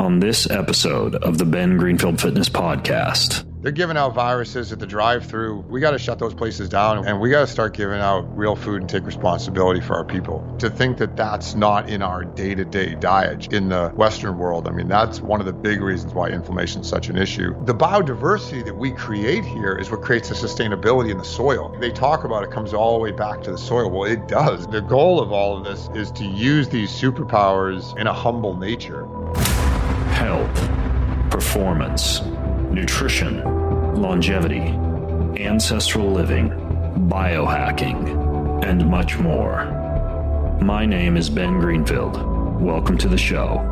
on this episode of the Ben Greenfield Fitness Podcast. They're giving out viruses at the drive-thru. We got to shut those places down, and we got to start giving out real food and take responsibility for our people. To think that that's not in our day-to-day diet in the Western world, I mean, that's one of the big reasons why inflammation is such an issue. The biodiversity that we create here is what creates the sustainability in the soil. They talk about it comes all the way back to the soil. Well, it does. The goal of all of this is to use these superpowers in a humble nature. Health, performance, nutrition, longevity, ancestral living, biohacking, and much more. My name is Ben Greenfield. Welcome to the show.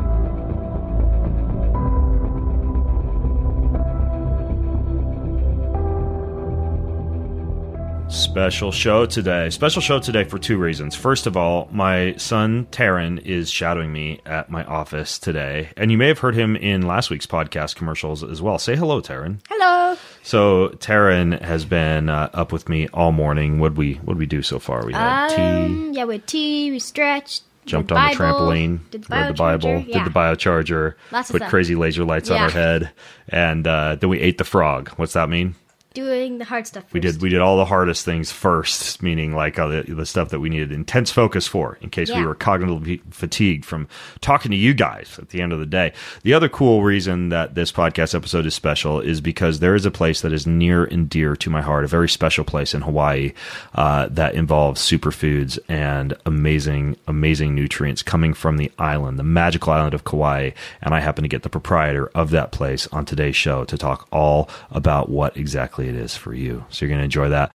Special show today for two reasons. First of all, my son Taryn is shadowing me at my office today, and you may have heard him in last week's podcast commercials as well. Say hello, Taryn. Hello. So Taryn has been up with me all morning. What'd we do so far? We had tea. Yeah, we had tea. We stretched. Jumped on the trampoline, read the Bible, yeah. did the biocharger, put crazy laser lights on our head, and then we ate the frog. What's that mean? Doing the hard stuff first. We did all the hardest things first, meaning like the stuff that we needed intense focus for in case we were cognitively fatigued from talking to you guys at the end of the day. The other cool reason that this podcast episode is special is because there is a place that is near and dear to my heart, a very special place in Hawaii that involves superfoods and amazing nutrients coming from the island, the magical island of Kauai. And I happen to get the proprietor of that place on today's show to talk all about what exactly it is for you. So you're going to enjoy that.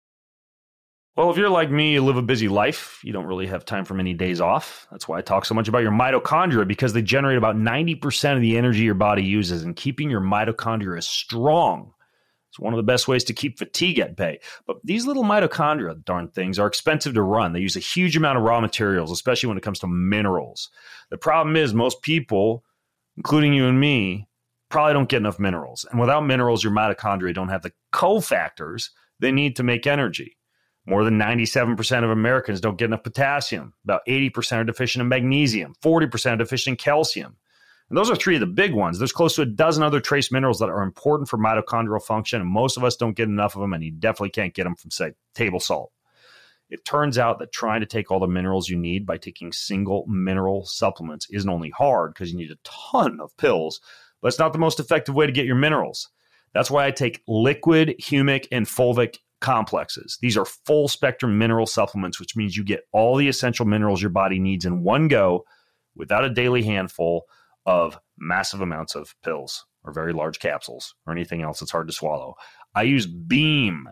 Well, if you're like me, you live a busy life. You don't really have time for many days off. That's why I talk so much about your mitochondria, because they generate about 90% of the energy your body uses, and keeping your mitochondria strong. It's one of the best ways to keep fatigue at bay. But these little mitochondria, darn things, are expensive to run. They use a huge amount of raw materials, especially when it comes to minerals. The problem is most people, including you and me, probably don't get enough minerals. And without minerals, your mitochondria don't have the cofactors they need to make energy. More than 97% of Americans don't get enough potassium. About 80% are deficient in magnesium. 40% are deficient in calcium. And those are three of the big ones. There's close to a dozen other trace minerals that are important for mitochondrial function, and most of us don't get enough of them, and you definitely can't get them from, say, table salt. It turns out that trying to take all the minerals you need by taking single mineral supplements isn't only hard because you need a ton of pills, but it's not the most effective way to get your minerals. That's why I take liquid, humic, and fulvic complexes. These are full spectrum mineral supplements, which means you get all the essential minerals your body needs in one go without a daily handful of massive amounts of pills or very large capsules or anything else that's hard to swallow. I use Beam,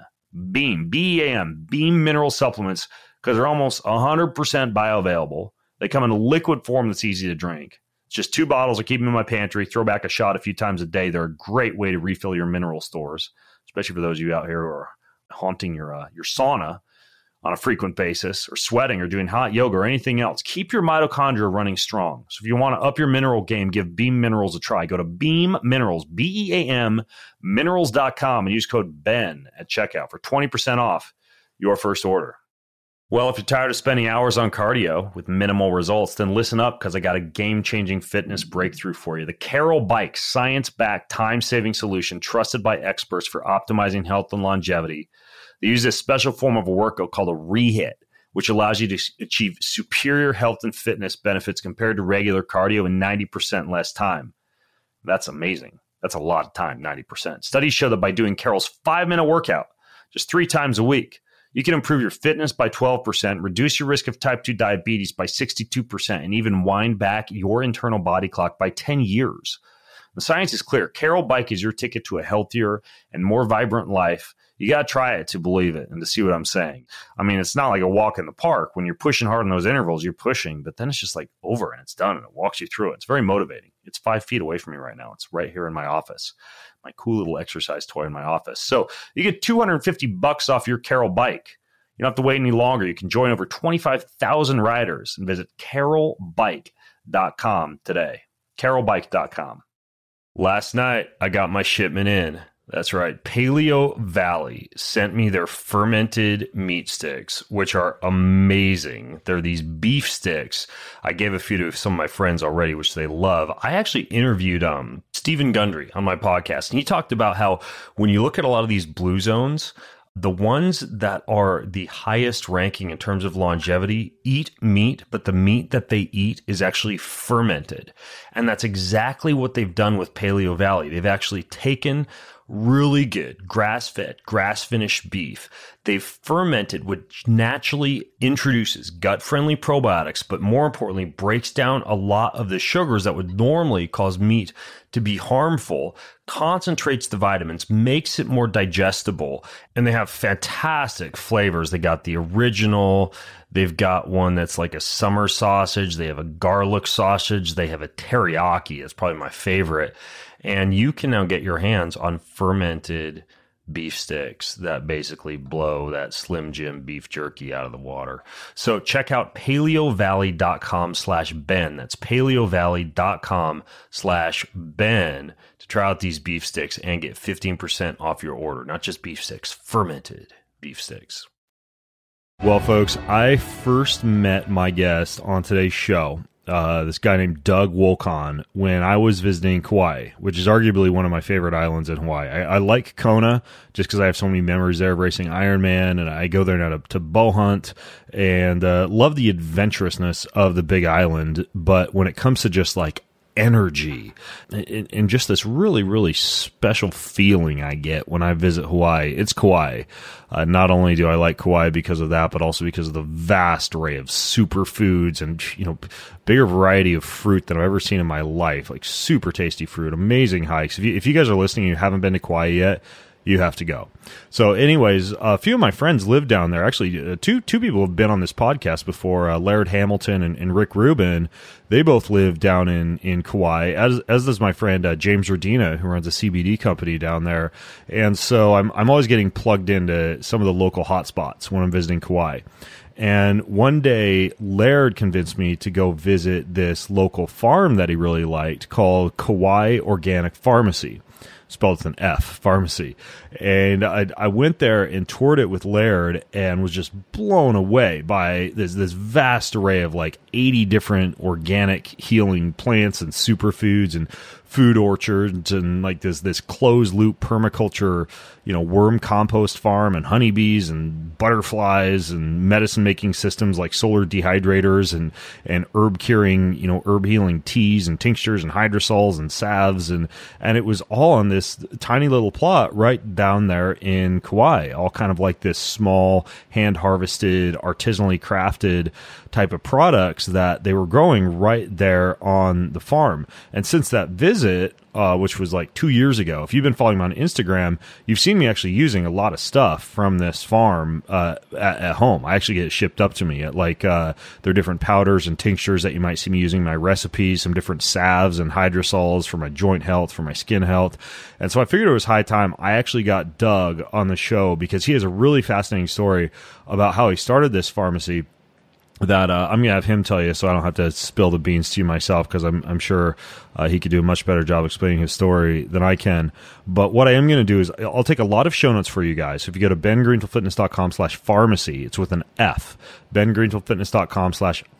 B-E-A-M, Beam mineral supplements because they're almost 100% bioavailable. They come in a liquid form that's easy to drink. It's just 2 bottles. I keep them in my pantry, throw back a shot a few times a day. They're a great way to refill your mineral stores, especially for those of you out here who are haunting your sauna on a frequent basis or sweating or doing hot yoga or anything else. Keep your mitochondria running strong. So if you want to up your mineral game, give Beam Minerals a try. Go to Beam Minerals, B-E-A-M, minerals.com, and use code BEN at checkout for 20% off your first order. Well, if you're tired of spending hours on cardio with minimal results, then listen up because I got a game-changing fitness breakthrough for you. The Carol Bike, science-backed, time-saving solution trusted by experts for optimizing health and longevity. They use this special form of a workout called a rehit, which allows you to achieve superior health and fitness benefits compared to regular cardio in 90% less time. That's amazing. That's a lot of time, 90%. Studies show that by doing Carol's 5-minute workout just 3 times a week, you can improve your fitness by 12%, reduce your risk of type 2 diabetes by 62%, and even wind back your internal body clock by 10 years. The science is clear. Carol Bike is your ticket to a healthier and more vibrant life. You got to try it to believe it and to see what I'm saying. I mean, it's not like a walk in the park. When you're pushing hard in those intervals, you're pushing, but then it's just like over and it's done and it walks you through it. It's very motivating. It's 5 feet away from me right now. It's right here in my office, my cool little exercise toy in my office. So you get $250 off your Carol Bike. You don't have to wait any longer. You can join over 25,000 riders and visit carolbike.com today. carolbike.com. Last night, I got my shipment in. That's right. Paleo Valley sent me their fermented meat sticks, which are amazing. They're these beef sticks. I gave a few to some of my friends already, which they love. I actually interviewed Stephen Gundry on my podcast, and he talked about how when you look at a lot of these blue zones, the ones that are the highest ranking in terms of longevity eat meat, but the meat that they eat is actually fermented. And that's exactly what they've done with Paleo Valley. They've actually taken really good grass-fed, grass-finished beef. They've fermented, which naturally introduces gut-friendly probiotics, but more importantly, breaks down a lot of the sugars that would normally cause meat to be harmful, concentrates the vitamins, makes it more digestible, and they have fantastic flavors. They got the original, they've got one that's like a summer sausage, they have a garlic sausage, they have a teriyaki, it's probably my favorite. And you can now get your hands on fermented beef sticks that basically blow that Slim Jim beef jerky out of the water. So check out paleovalley.com/Ben. That's paleovalley.com/Ben to try out these beef sticks and get 15% off your order. Not just beef sticks, fermented beef sticks. Well, folks, I first met my guest on today's show, this guy named Doug Wolcon, when I was visiting Kauai, which is arguably one of my favorite islands in Hawaii. I like Kona just because I have so many memories there of racing Ironman, and I go there now to bow hunt and love the adventurousness of the Big Island. But when it comes to just like energy and just this really, really special feeling I get when I visit Hawaii, it's Kauai. Not only do I like Kauai because of that, but also because of the vast array of superfoods and, bigger variety of fruit than I've ever seen in my life. Like super tasty fruit, amazing hikes. If you guys are listening and you haven't been to Kauai yet, you have to go. So anyways, a few of my friends live down there. Actually, two people have been on this podcast before, Laird Hamilton and Rick Rubin. They both live down in Kauai, as does my friend James Rodina, who runs a CBD company down there. And so I'm always getting plugged into some of the local hotspots when I'm visiting Kauai. And one day, Laird convinced me to go visit this local farm that he really liked called Kauai Organic Pharmacy. Spelled with an F, pharmacy. And I went there and toured it with Laird and was just blown away by this vast array of like 80 different organic healing plants and superfoods and food orchards and like this closed loop permaculture, worm compost farm and honeybees and butterflies and medicine making systems like solar dehydrators and herb curing, herb healing teas and tinctures and hydrosols and salves. And it was all on this tiny little plot right down there in Kauai, all kind of like this small hand harvested, artisanally crafted type of products that they were growing right there on the farm. And since that visit, which was like 2 years ago, if you've been following me on Instagram, you've seen me actually using a lot of stuff from this farm at home. I actually get it shipped up to me at there are different powders and tinctures that you might see me using in my recipes, some different salves and hydrosols for my joint health, for my skin health. And so I figured it was high time I actually got Doug on the show because he has a really fascinating story about how he started this pharmacy that I'm going to have him tell you so I don't have to spill the beans to you myself because I'm sure he could do a much better job explaining his story than I can. But what I am going to do is I'll take a lot of show notes for you guys. So if you go to bengreenfieldfitness.com/pharmacy, it's with an F, bengreenfieldfitness.com/pharmacy,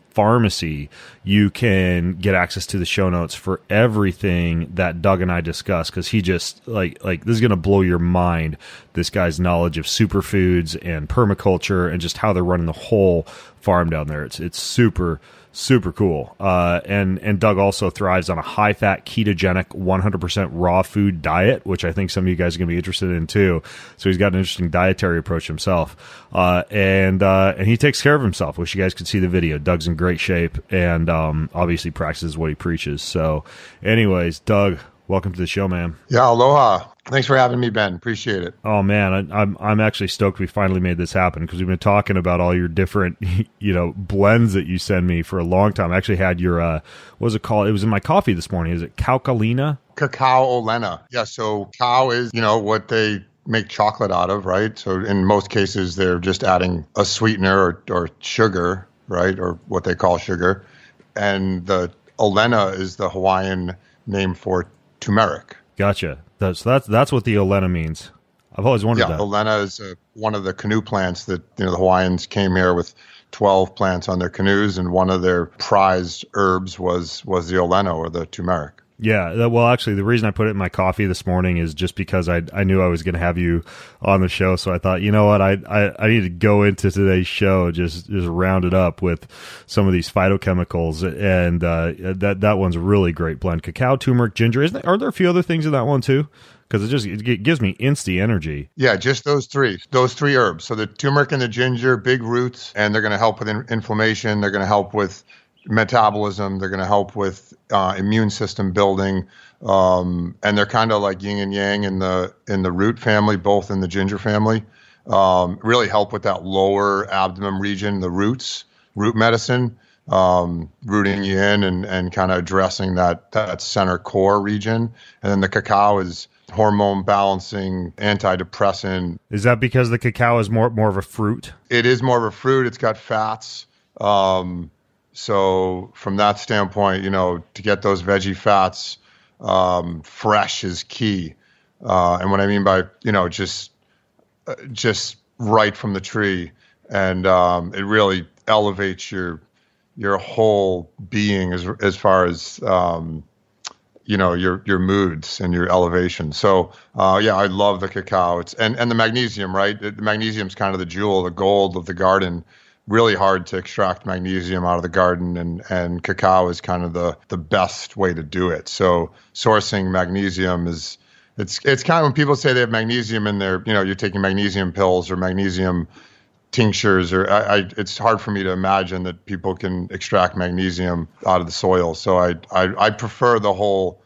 you can get access to the show notes for everything that Doug and I discuss because he just like this is going to blow your mind, this guy's knowledge of superfoods and permaculture and just how they're running the whole farm down there. It's super cool. And Doug also thrives on a high fat ketogenic 100% raw food diet, which I think some of you guys are going to be interested in too. So he's got an interesting dietary approach himself. And he takes care of himself. Wish you guys could see the video. Doug's in great shape and obviously practices what he preaches. So anyways, Doug, welcome to the show, man. Yeah, aloha. Thanks for having me, Ben. Appreciate it. Oh man, I'm actually stoked we finally made this happen because we've been talking about all your different blends that you send me for a long time. I actually had your what was it called? It was in my coffee this morning. Is it Kaukalina? Cacao Olena. Yeah, so cow is what they make chocolate out of, right? So in most cases they're just adding a sweetener or sugar, right? Or what they call sugar. And the Olena is the Hawaiian name for turmeric. Gotcha. That's what the Olena means. I've always wondered that. Olena is one of the canoe plants that the Hawaiians came here with 12 plants on their canoes, and one of their prized herbs was the Olena or the turmeric. Yeah, well, actually, the reason I put it in my coffee this morning is just because I knew I was going to have you on the show, so I thought, you know what, I need to go into today's show just round it up with some of these phytochemicals, and that one's a really great blend. Cacao, turmeric, ginger. Are there a few other things in that one too? Because it gives me instant energy. Yeah, just those three herbs. So the turmeric and the ginger, big roots, and they're going to help with inflammation. They're going to help with metabolism. They're going to help with immune system building, and they're kind of like yin and yang in the root family, both in the ginger family. Really help with that lower abdomen region, the root medicine, rooting you in and kind of addressing that center core region. And then the cacao is hormone balancing, antidepressant. Is that because the cacao is more of a fruit? It is more of a fruit. It's got fats. So from that standpoint, to get those veggie fats fresh is key. And what I mean by, just right from the tree. And it really elevates your whole being as far as, your moods and your elevation. So, I love the cacao. And the magnesium, right? The magnesium is kind of the jewel, the gold of the garden. Really hard to extract magnesium out of the garden, and cacao is kind of the best way to do it. So sourcing magnesium it's kind of when people say they have magnesium in their, you're taking magnesium pills or magnesium tinctures, or it's hard for me to imagine that people can extract magnesium out of the soil. So I prefer the whole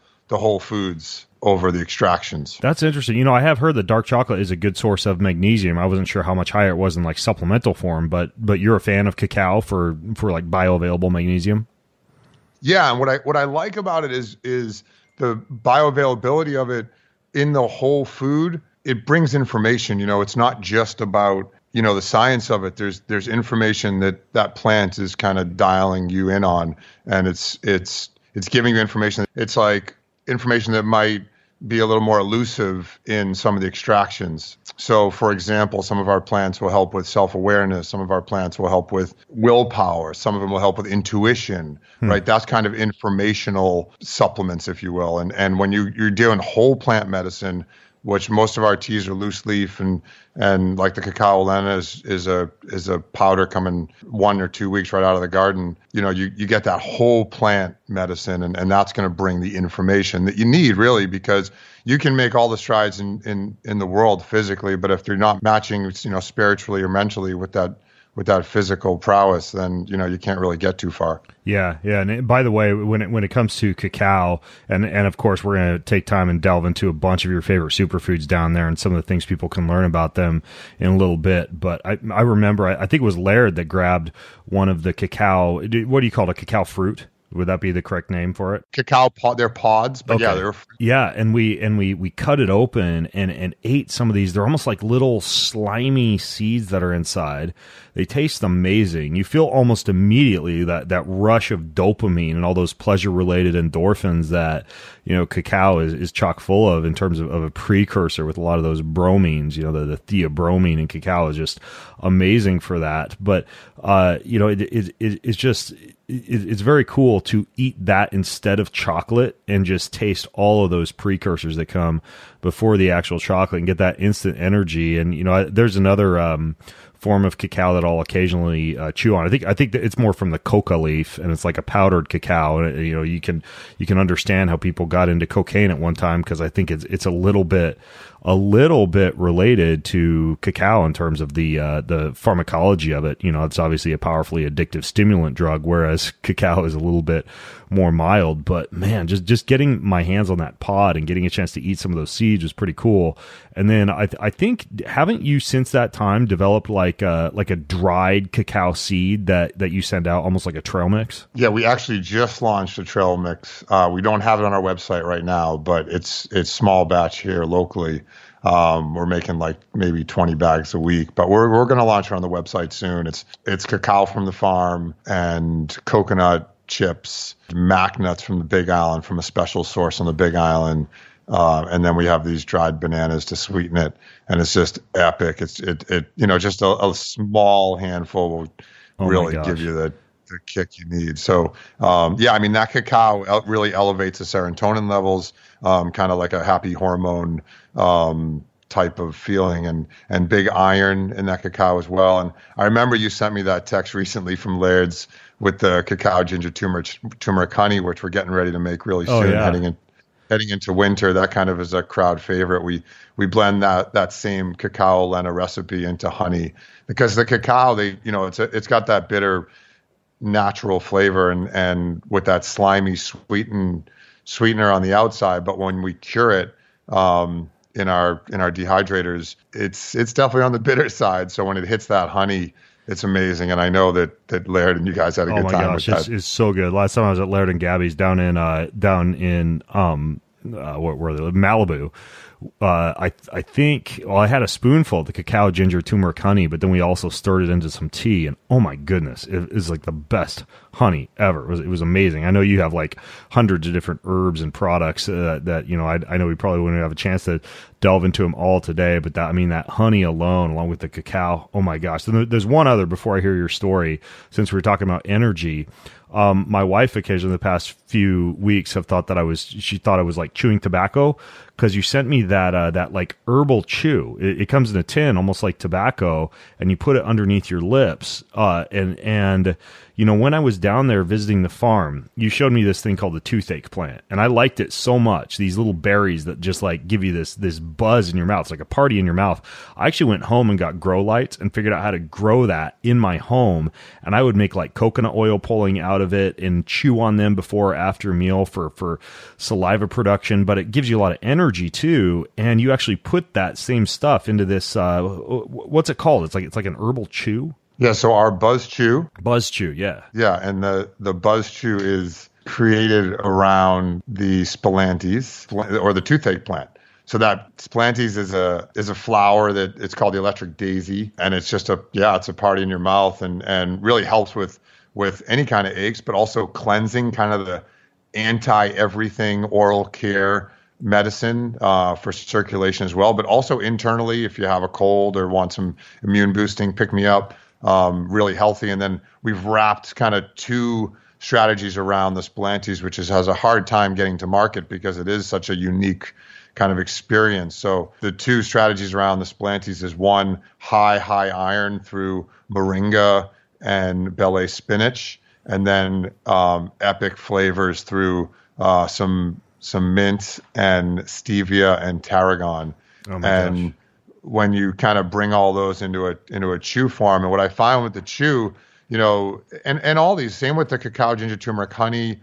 foods over the extractions. That's interesting. I have heard that dark chocolate is a good source of magnesium. I wasn't sure how much higher it was in like supplemental form, but you're a fan of cacao for like bioavailable magnesium? Yeah, and what I like about it is the bioavailability of it in the whole food. It brings information. It's not just about the science of it. There's information that plant is kind of dialing you in on, and it's giving you information. It's like information that might be a little more elusive in some of the extractions. So, for example, some of our plants will help with self-awareness. Some of our plants will help with willpower. Some of them will help with intuition, right? That's kind of informational supplements, if you will. And when you're doing whole plant medicine, which most of our teas are loose leaf, and like the cacao Olena is a powder coming 1 or 2 weeks right out of the garden. You get that whole plant medicine, and that's going to bring the information that you need, really, because you can make all the strides in the world physically, but if you're not matching, spiritually or mentally with that physical prowess, then you can't really get too far. Yeah. And by the way, when it comes to cacao, and of course we're going to take time and delve into a bunch of your favorite superfoods down there and some of the things people can learn about them in a little bit. But I remember, I think it was Laird that grabbed one of the cacao. What do you call it? A cacao fruit? Would that be the correct name for it? Cacao pod, they're pods, but okay. And we cut it open and ate some of these. They're almost like little slimy seeds that are inside. They taste amazing. You feel almost immediately that rush of dopamine and all those pleasure-related endorphins that cacao is chock full of in terms of a precursor with a lot of those bromines. The theobromine in cacao is just amazing for that. But it's just. It's very cool to eat that instead of chocolate and just taste all of those precursors that come before the actual chocolate and get that instant energy. And, there's another form of cacao that I'll occasionally chew on. I think that it's more from the coca leaf, and it's like a powdered cacao. And, you can understand how people got into cocaine at one time, because I think it's a little bit related to cacao in terms of the pharmacology of it. It's obviously a powerfully addictive stimulant drug, whereas cacao is a little bit more mild. But man, just getting my hands on that pod and getting a chance to eat some of those seeds was pretty cool. And then I think, haven't you since that time developed like a dried cacao seed that you send out, almost like a trail mix? Yeah, we actually just launched a trail mix. We don't have it on our website right now, but it's small batch here locally. We're making like maybe 20 bags a week, but we're going to launch it on the website soon. It's cacao from the farm and coconut chips, mac nuts from the Big Island, from a special source on the Big Island, And then we have these dried bananas to sweeten it, and it's just epic. Just a small handful will really give you the kick you need. So, that cacao really elevates the serotonin levels, kind of like a happy hormone type of feeling, and big iron in that cacao as well. And I remember you sent me that text recently from Laird's with the cacao ginger turmeric honey, which we're getting ready to make really soon, heading into winter. That kind of is a crowd favorite. We blend that same cacao lena recipe into honey, because the cacao, it's got that bitter natural flavor and with that slimy sweetener on the outside. But when we cure it in our dehydrators, it's definitely on the bitter side. So when it hits that honey, it's amazing. And I know that Laird and you guys had a good time with that. It's so good. Last time I was at Laird and Gabby's down in what were they? Malibu. I think, I had a spoonful of the cacao ginger turmeric honey, but then we also stirred it into some tea, and oh my goodness, it is like the best honey ever. It was amazing. I know you have like hundreds of different herbs and products that I know we probably wouldn't have a chance to delve into them all today, but that honey alone, along with the cacao, oh my gosh. There's one other before I hear your story, since we were talking about energy. My wife occasionally the past few weeks have thought that she thought I was like chewing tobacco, because you sent me that like herbal chew. It comes in a tin, almost like tobacco, and you put it underneath your lips. And when I was down there visiting the farm, you showed me this thing called the toothache plant, and I liked it so much. These little berries that just like give you this buzz in your mouth. It's like a party in your mouth. I actually went home and got grow lights and figured out how to grow that in my home, and I would make like coconut oil pulling out of it and chew on them before or after a meal for saliva production. But it gives you a lot of energy too, and you actually put that same stuff into this. What's it called? It's like an herbal chew. Yeah, so our Buzz Chew. Buzz Chew, yeah. Yeah, and the Buzz Chew is created around the Spilanthes, or the toothache plant. So that Spilanthes is a flower that it's called the electric daisy, and it's just it's a party in your mouth, and really helps with any kind of aches, but also cleansing, kind of the anti-everything oral care medicine for circulation as well, but also internally, if you have a cold or want some immune boosting, pick me up. Really healthy. And then we've wrapped kind of two strategies around the Spilanthes, which has a hard time getting to market because it is such a unique kind of experience. So the two strategies around the Spilanthes is one, high iron through moringa and Bele spinach, and then epic flavors through some mint and stevia and tarragon. Oh my gosh. When you kind of bring all those into a chew form, and what I find with the chew, and all these, same with the cacao ginger turmeric honey,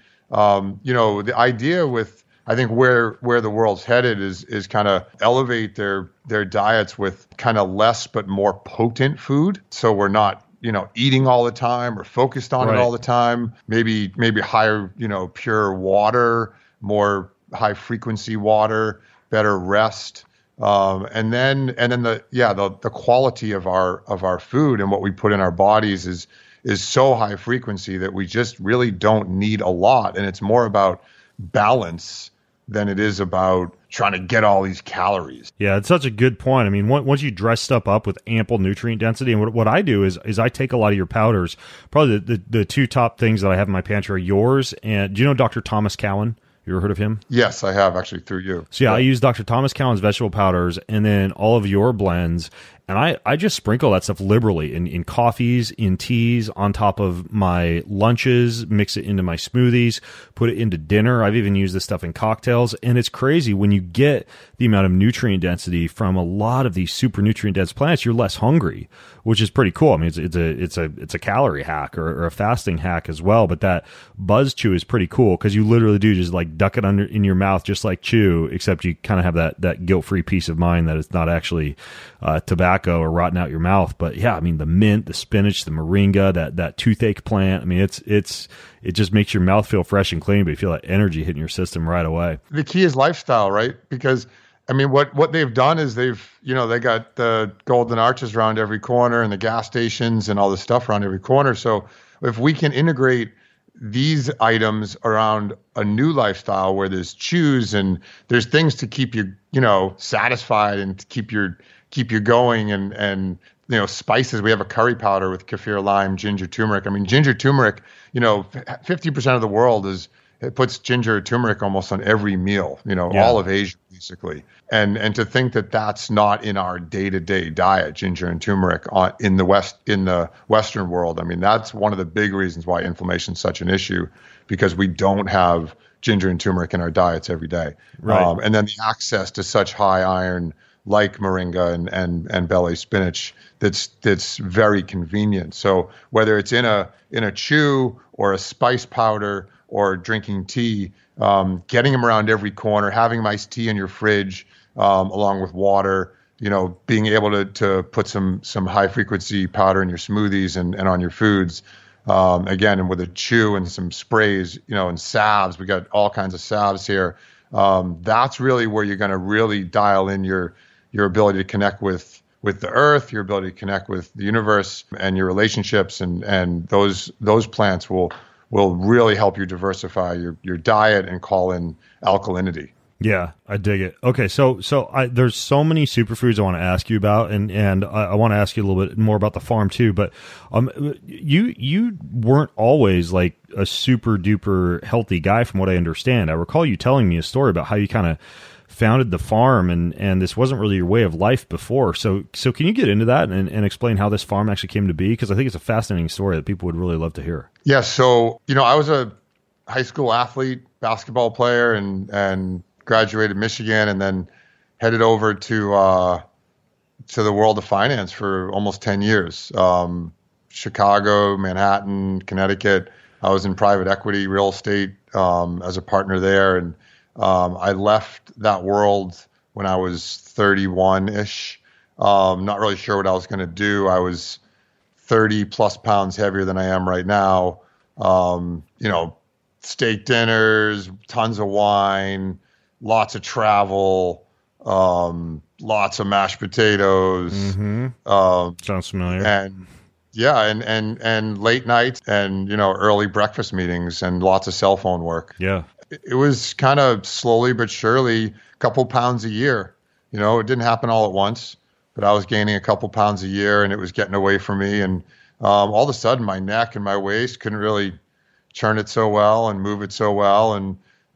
the idea with, I think where the world's headed is kind of elevate their diets with kind of less but more potent food. So we're not, eating all the time or focused on it all the time. Maybe higher, pure water, more high frequency water, better rest. And then the quality of our food and what we put in our bodies is so high frequency that we just really don't need a lot. And it's more about balance than it is about trying to get all these calories. Yeah, it's such a good point. I mean, once you dress stuff up with ample nutrient density, and what I do is I take a lot of your powders. Probably the two top things that I have in my pantry are yours. And do you know Dr. Thomas Cowan? You ever heard of him? Yes, I have, actually, through you. So I use Dr. Thomas Cowan's vegetable powders and then all of your blends. And I just sprinkle that stuff liberally in coffees, in teas, on top of my lunches, mix it into my smoothies, put it into dinner. I've even used this stuff in cocktails. And it's crazy when you get the amount of nutrient density from a lot of these super nutrient dense plants, you're less hungry, which is pretty cool. I mean, it's a calorie hack or a fasting hack as well. But that Buzz Chew is pretty cool because you literally do just like duck it under in your mouth, just like chew, except you kind of have that guilt-free peace of mind that it's not actually tobacco or rotting out your mouth. But yeah, I mean, the mint, the spinach, the moringa, that toothache plant. I mean, it just makes your mouth feel fresh and clean, but you feel that energy hitting your system right away. The key is lifestyle, right? Because I mean, what they've done is they got the golden arches around every corner and the gas stations and all the stuff around every corner. So if we can integrate these items around a new lifestyle where there's chews and there's things to keep you, satisfied and to keep you going and spices. We have a curry powder with kaffir lime, ginger, turmeric. I mean, ginger, turmeric, 50% of the world it puts ginger or turmeric almost on every meal, all of Asia basically. And to think that that's not in our day-to-day diet, ginger and turmeric in the Western world. I mean, that's one of the big reasons why inflammation is such an issue, because we don't have ginger and turmeric in our diets every day. Right. And then the access to such high iron like moringa and belly spinach that's very convenient. So whether it's in a chew or a spice powder or drinking tea, getting them around every corner, having iced tea in your fridge, along with water, being able to put some high frequency powder in your smoothies and on your foods. Again, and with a chew and some sprays, and salves, we got all kinds of salves here. That's really where you're going to really dial in your ability to connect with the earth, your ability to connect with the universe and your relationships. And those plants will really help you diversify your diet and call in alkalinity. Yeah, I dig it. Okay, so there's so many superfoods I want to ask you about, and I want to ask you a little bit more about the farm too. But you weren't always like a super duper healthy guy, from what I understand. I recall you telling me a story about how you kind of founded the farm, and this wasn't really your way of life before. So can you get into that and explain how this farm actually came to be? Because I think it's a fascinating story that people would really love to hear. Yeah, so I was a high school athlete, basketball player, and graduated Michigan, and then headed over to the world of finance for almost 10 years. Chicago, Manhattan, Connecticut. I was in private equity, real estate, as a partner there, and I left that world when I was 31-ish. Not really sure what I was going to do. I was 30 plus pounds heavier than I am right now. Steak dinners, tons of wine, lots of travel, lots of mashed potatoes. Mm-hmm. Sounds familiar. And late nights and, early breakfast meetings and lots of cell phone work. Yeah. It was kind of slowly but surely a couple pounds a year. It didn't happen all at once, but I was gaining a couple pounds a year and it was getting away from me. And all of a sudden my neck and my waist couldn't really churn it so well and move it so well. And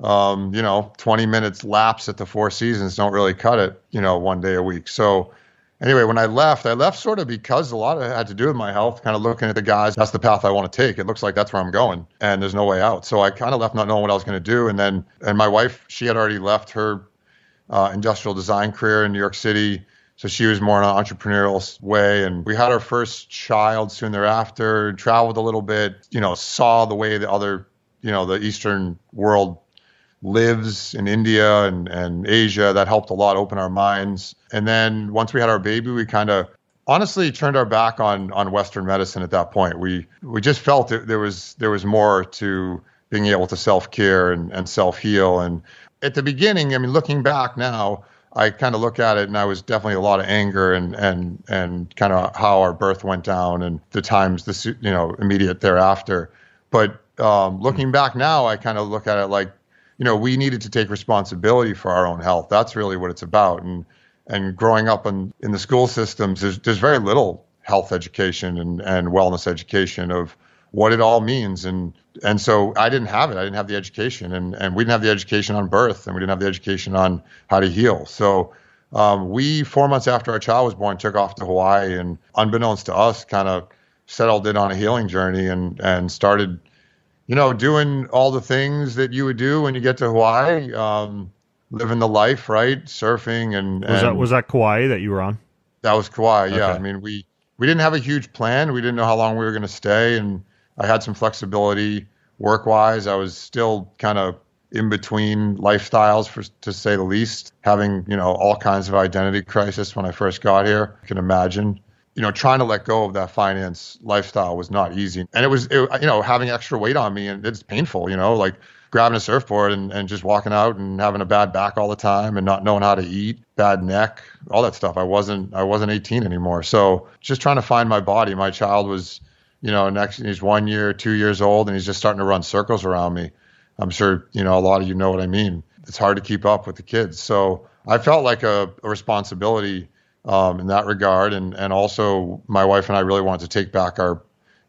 20 minutes laps at the Four Seasons don't really cut it, one day a week. So anyway, when I left sort of because a lot of it had to do with my health, kind of looking at the guys, that's the path I want to take. It looks like that's where I'm going and there's no way out. So I kind of left not knowing what I was going to do. And my wife, she had already left her industrial design career in New York City. So she was more in an entrepreneurial way. And we had our first child soon thereafter, traveled a little bit, saw the way the other, the Eastern world lives in India and Asia. That helped a lot open our minds. And then once we had our baby, we kind of honestly turned our back on Western medicine at that point. We just felt that there was more to being able to self-care and self-heal. And at the beginning, I mean, looking back now, I kind of look at it and I was definitely a lot of anger and kind of how our birth went down and the times immediate thereafter. But looking back now, I kind of look at it like, we needed to take responsibility for our own health. That's really what it's about. And growing up in the school systems, there's very little health education and wellness education of what it all means. And so I didn't have it. I didn't have the education and we didn't have the education on birth and we didn't have the education on how to heal. So we, 4 months after our child was born, took off to Hawaii and unbeknownst to us kind of settled in on a healing journey and started doing all the things that you would do when you get to Hawaii, living the life, right? Surfing and was that Kauai that you were on? That was Kauai. Yeah. Okay. I mean, we didn't have a huge plan. We didn't know how long we were going to stay. And I had some flexibility work wise. I was still kind of in between lifestyles to say the least, having, all kinds of identity crisis when I first got here. You can imagine. Trying to let go of that finance lifestyle was not easy. And it was, having extra weight on me and it's painful, like grabbing a surfboard and just walking out and having a bad back all the time and not knowing how to eat, bad neck, all that stuff. I wasn't 18 anymore. So just trying to find my body. My child was next he's 1 year, 2 years old, and he's just starting to run circles around me. I'm sure, a lot of you know what I mean. It's hard to keep up with the kids. So I felt like a responsibility in that regard. And also my wife and I really wanted to take back our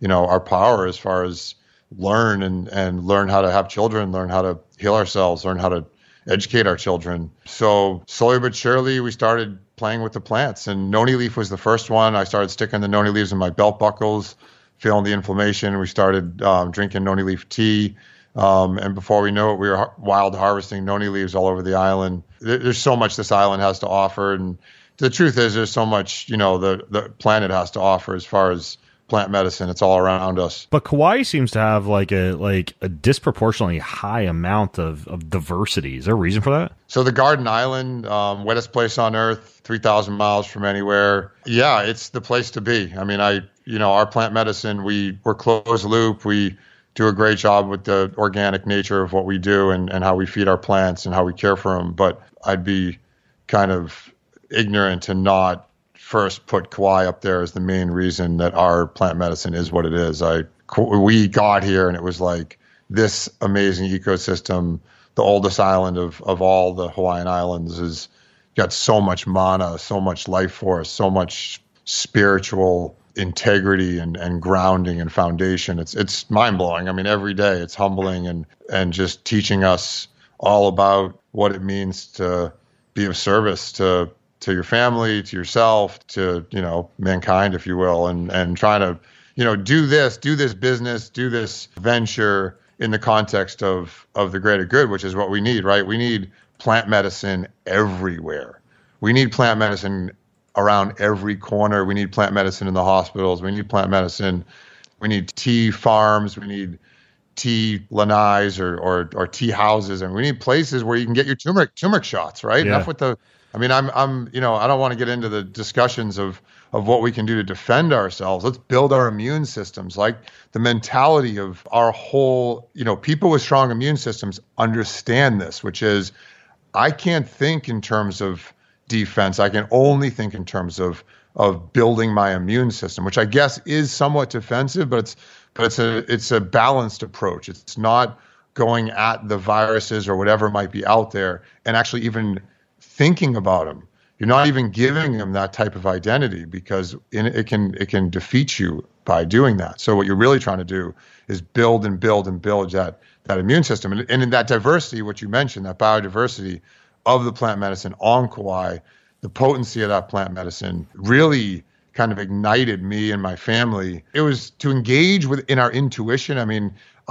power as far as learn and learn how to have children, learn how to heal ourselves, learn how to educate our children. So slowly but surely, we started playing with the plants. And noni leaf was the first one. I started sticking the noni leaves in my belt buckles, feeling the inflammation. We started drinking noni leaf tea. And before we know it, we were wild harvesting noni leaves all over the island. There's so much this island has to offer. And the truth is there's so much, the planet has to offer as far as plant medicine. It's all around us. But Kauai seems to have like a disproportionately high amount of diversity. Is there a reason for that? So the Garden Island, wettest place on earth, 3,000 miles from anywhere. Yeah, it's the place to be. I mean, our plant medicine, we're closed loop. We do a great job with the organic nature of what we do and how we feed our plants and how we care for them. But I'd be kind of ignorant to not first put Kauai up there as the main reason that our plant medicine is what it is. We got here and it was like this amazing ecosystem. The oldest island of all the Hawaiian Islands has got so much mana, so much life force, so much spiritual integrity and grounding and foundation. It's mind blowing. I mean, every day it's humbling and just teaching us all about what it means to be of service to your family, to yourself, to, mankind, if you will, and trying to, do this business, do this venture in the context of the greater good, which is what we need, right? We need plant medicine everywhere. We need plant medicine around every corner. We need plant medicine in the hospitals. We need plant medicine. We need tea farms. We need tea lanais or tea houses. And we need places where you can get your turmeric shots, right? Yeah. Enough with the, I mean, I don't want to get into the discussions of what we can do to defend ourselves. Let's build our immune systems. Like the mentality of our whole, people with strong immune systems understand this, which is I can't think in terms of defense. I can only think in terms of building my immune system, which I guess is somewhat defensive, but it's a balanced approach. It's not going at the viruses or whatever might be out there and actually even thinking about them. You're not even giving them that type of identity because it can defeat you by doing that. So what you're really trying to do is build and build and build that immune system. And in that diversity, what you mentioned, that biodiversity of the plant medicine on Kauai, the potency of that plant medicine really kind of ignited me and my family. It was to engage in our intuition. I mean,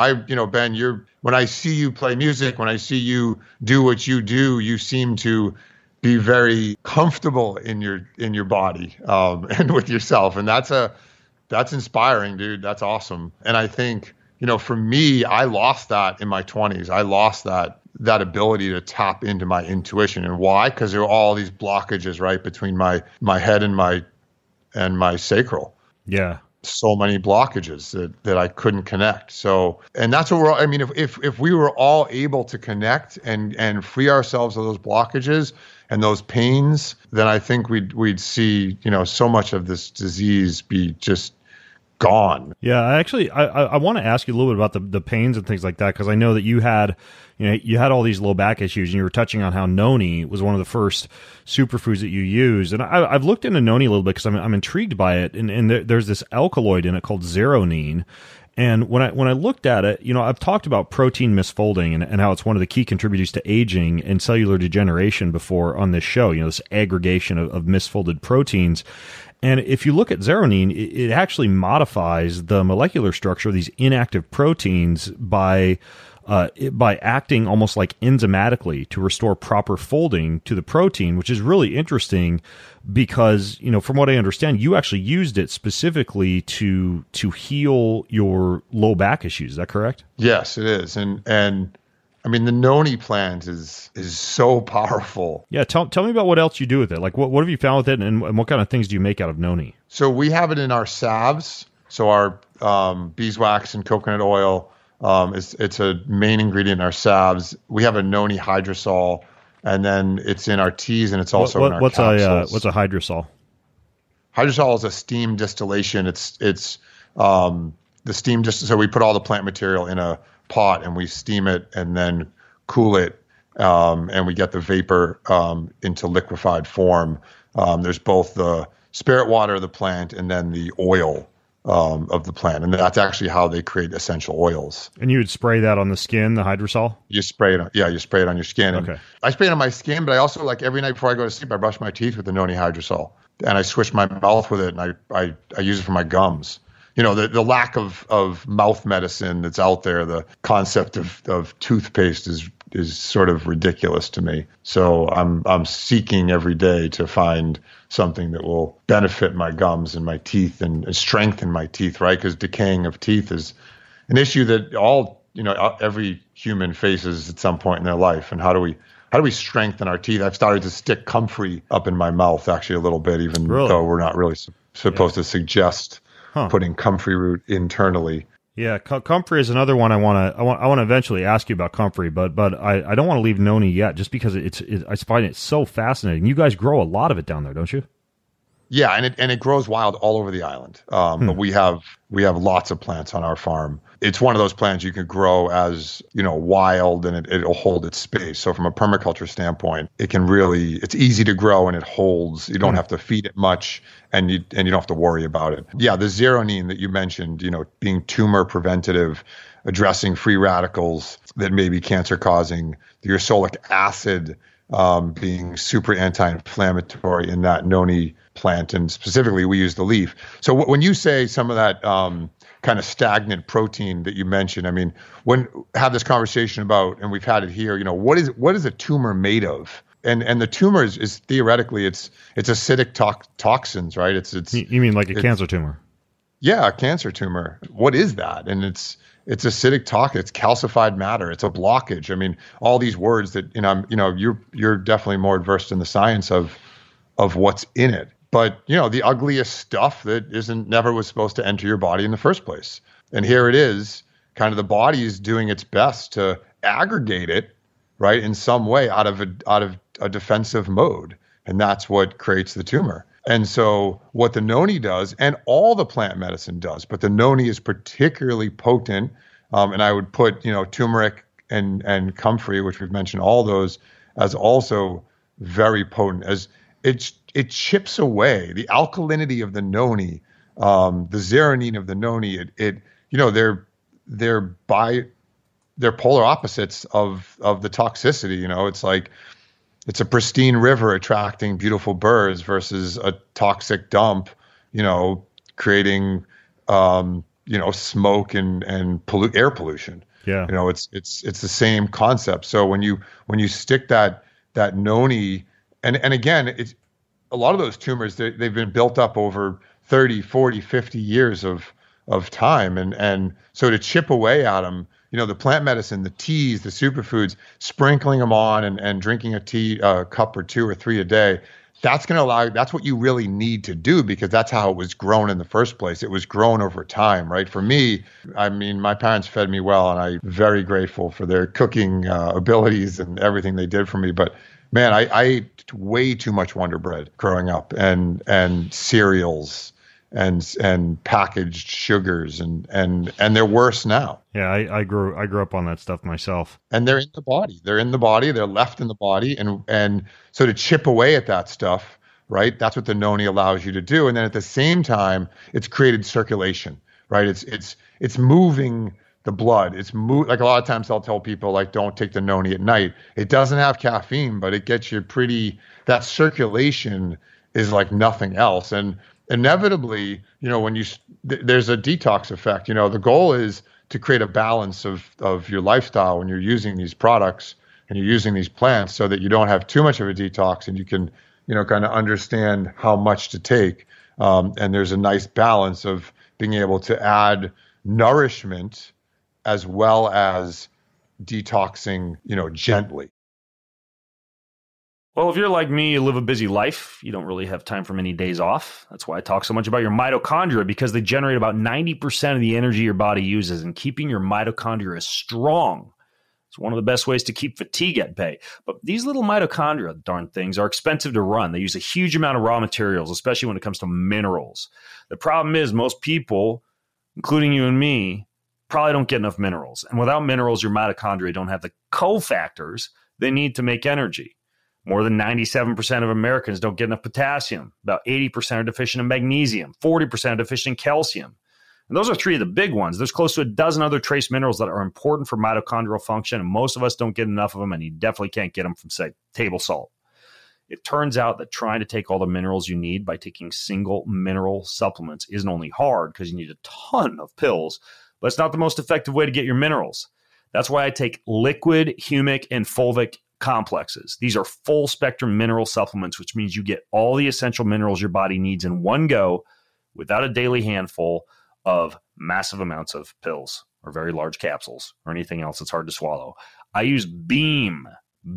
Ben, when I see you play music, when I see you do what you do, you seem to be very comfortable in your body and with yourself. And that's inspiring, dude. That's awesome. And I think, for me, I lost that in my 20s. I lost that ability to tap into my intuition. And why? Because there were all these blockages right between my head and my sacral. Yeah. So many blockages that I couldn't connect. So, and that's what if we were all able to connect and free ourselves of those blockages and those pains, then I think we'd see, so much of this disease be just gone. Yeah, I want to ask you a little bit about the pains and things like that, because I know that you had all these low back issues, and you were touching on how noni was one of the first superfoods that you used. And I've looked into noni a little bit because I'm intrigued by it, and there's this alkaloid in it called zeronine. And when I looked at it, I've talked about protein misfolding and how it's one of the key contributors to aging and cellular degeneration before on this show, this aggregation of misfolded proteins. And if you look at zeronine, it actually modifies the molecular structure of these inactive proteins by acting almost like enzymatically to restore proper folding to the protein, which is really interesting because, from what I understand, you actually used it specifically to heal your low back issues. Is that correct? Yes, it is. And I mean, the noni plant is so powerful. Yeah, tell me about what else you do with it. Like, what have you found with it, and what kind of things do you make out of noni? So we have it in our salves. So our beeswax and coconut oil, it's a main ingredient in our salves. We have a noni hydrosol, and then it's in our teas, and it's also in our capsules. What's a hydrosol? Hydrosol is a steam distillation. It's The steam so we put all the plant material in a pot and we steam it and then cool it, and we get the vapor into liquefied form. There's both the spirit water of the plant and then the oil of the plant, and that's actually how they create essential oils. And you would spray that on the skin, the hydrosol? You spray it on your skin. Okay. And I spray it on my skin, but I also, like, every night before I go to sleep, I brush my teeth with the Noni hydrosol, and I swish my mouth with it, and I use it for my gums. You know, the lack of mouth medicine that's out there, the concept of toothpaste is sort of ridiculous to me. So I'm seeking every day to find something that will benefit my gums and my teeth and strengthen my teeth, right? Because decaying of teeth is an issue that every human faces at some point in their life. And how do we strengthen our teeth? I've started to stick comfrey up in my mouth actually a little bit, even though we're not really supposed to suggest putting comfrey root internally. Yeah, comfrey is another one I want to eventually ask you about comfrey, but I don't want to leave Noni yet, just because I find it so fascinating. You guys grow a lot of it down there, don't you? Yeah, and it grows wild all over the island. But we have lots of plants on our farm. It's one of those plants you can grow as, wild, and it'll hold its space. So from a permaculture standpoint, it's easy to grow and it holds. You don't have to feed it much, and you don't have to worry about it. Yeah, the zeronine that you mentioned, being tumor preventative, addressing free radicals that may be cancer causing, the ursolic acid being super anti-inflammatory in that Noni plant, and specifically we use the leaf. So when you say some of that kind of stagnant protein that you mentioned, I mean, have this conversation about, and we've had it here, what is a tumor made of? And the tumor is theoretically it's acidic toxins, right? You mean like a cancer tumor? Yeah, a cancer tumor. What is that? And it's acidic toxin. It's calcified matter. It's a blockage. I mean, all these words that you're definitely more versed in the science of what's in it. But the ugliest stuff that never was supposed to enter your body in the first place. And here it is, kind of the body is doing its best to aggregate it, right, in some way out of a defensive mode, and that's what creates the tumor. And so what the Noni does, and all the plant medicine does, but the Noni is particularly potent, and I would put, turmeric and comfrey, which we've mentioned, all those, as also very potent, as it chips away the alkalinity of the Noni, the zeronine of the Noni. They're polar opposites of the toxicity. It's like, it's a pristine river attracting beautiful birds versus a toxic dump, creating, smoke and air pollution. Yeah. It's the same concept. So when you stick that Noni, and again, it's a lot of those tumors, they've been built up over 30, 40, 50 years of time. And so to chip away at them, the plant medicine, the teas, the superfoods, sprinkling them on and drinking a cup or 2 or 3 a day, that's what you really need to do, because that's how it was grown in the first place. It was grown over time, right? For me, I mean, my parents fed me well, and I'm very grateful for their cooking abilities and everything they did for me. But man, I ate way too much Wonder Bread growing up, and cereals and packaged sugars, and they're worse now. Yeah, I grew up on that stuff myself. And they're in the body. They're left in the body, and so to chip away at that stuff, right? That's what the Noni allows you to do. And then at the same time, it's created circulation, right? It's moving the blood. Like a lot of times I'll tell people, like, don't take the Noni at night. It doesn't have caffeine, but it gets you that circulation is like nothing else. And inevitably, there's a detox effect. The goal is to create a balance of your lifestyle when you're using these products and you're using these plants, so that you don't have too much of a detox, and you can, kind of understand how much to take. And there's a nice balance of being able to add nourishment as well as detoxing, gently. Well, if you're like me, you live a busy life, you don't really have time for many days off. That's why I talk so much about your mitochondria, because they generate about 90% of the energy your body uses, and keeping your mitochondria strong is one of the best ways to keep fatigue at bay. But these little mitochondria, darn things, are expensive to run. They use a huge amount of raw materials, especially when it comes to minerals. The problem is most people including you and me, probably don't get enough minerals. And without minerals, your mitochondria don't have the cofactors they need to make energy. More than 97% of Americans don't get enough potassium. About 80% are deficient in magnesium. 40% are deficient in calcium. And those are three of the big ones. There's close to a dozen other trace minerals that are important for mitochondrial function, and most of us don't get enough of them, and you definitely can't get them from, say, table salt. It turns out that trying to take all the minerals you need by taking single mineral supplements isn't only hard because you need a ton of pills, but it's not the most effective way to get your minerals. That's why I take liquid, humic, and fulvic complexes. These are full spectrum mineral supplements, which means you get all the essential minerals your body needs in one go without a daily handful of massive amounts of pills or very large capsules or anything else that's hard to swallow. I use BEAM,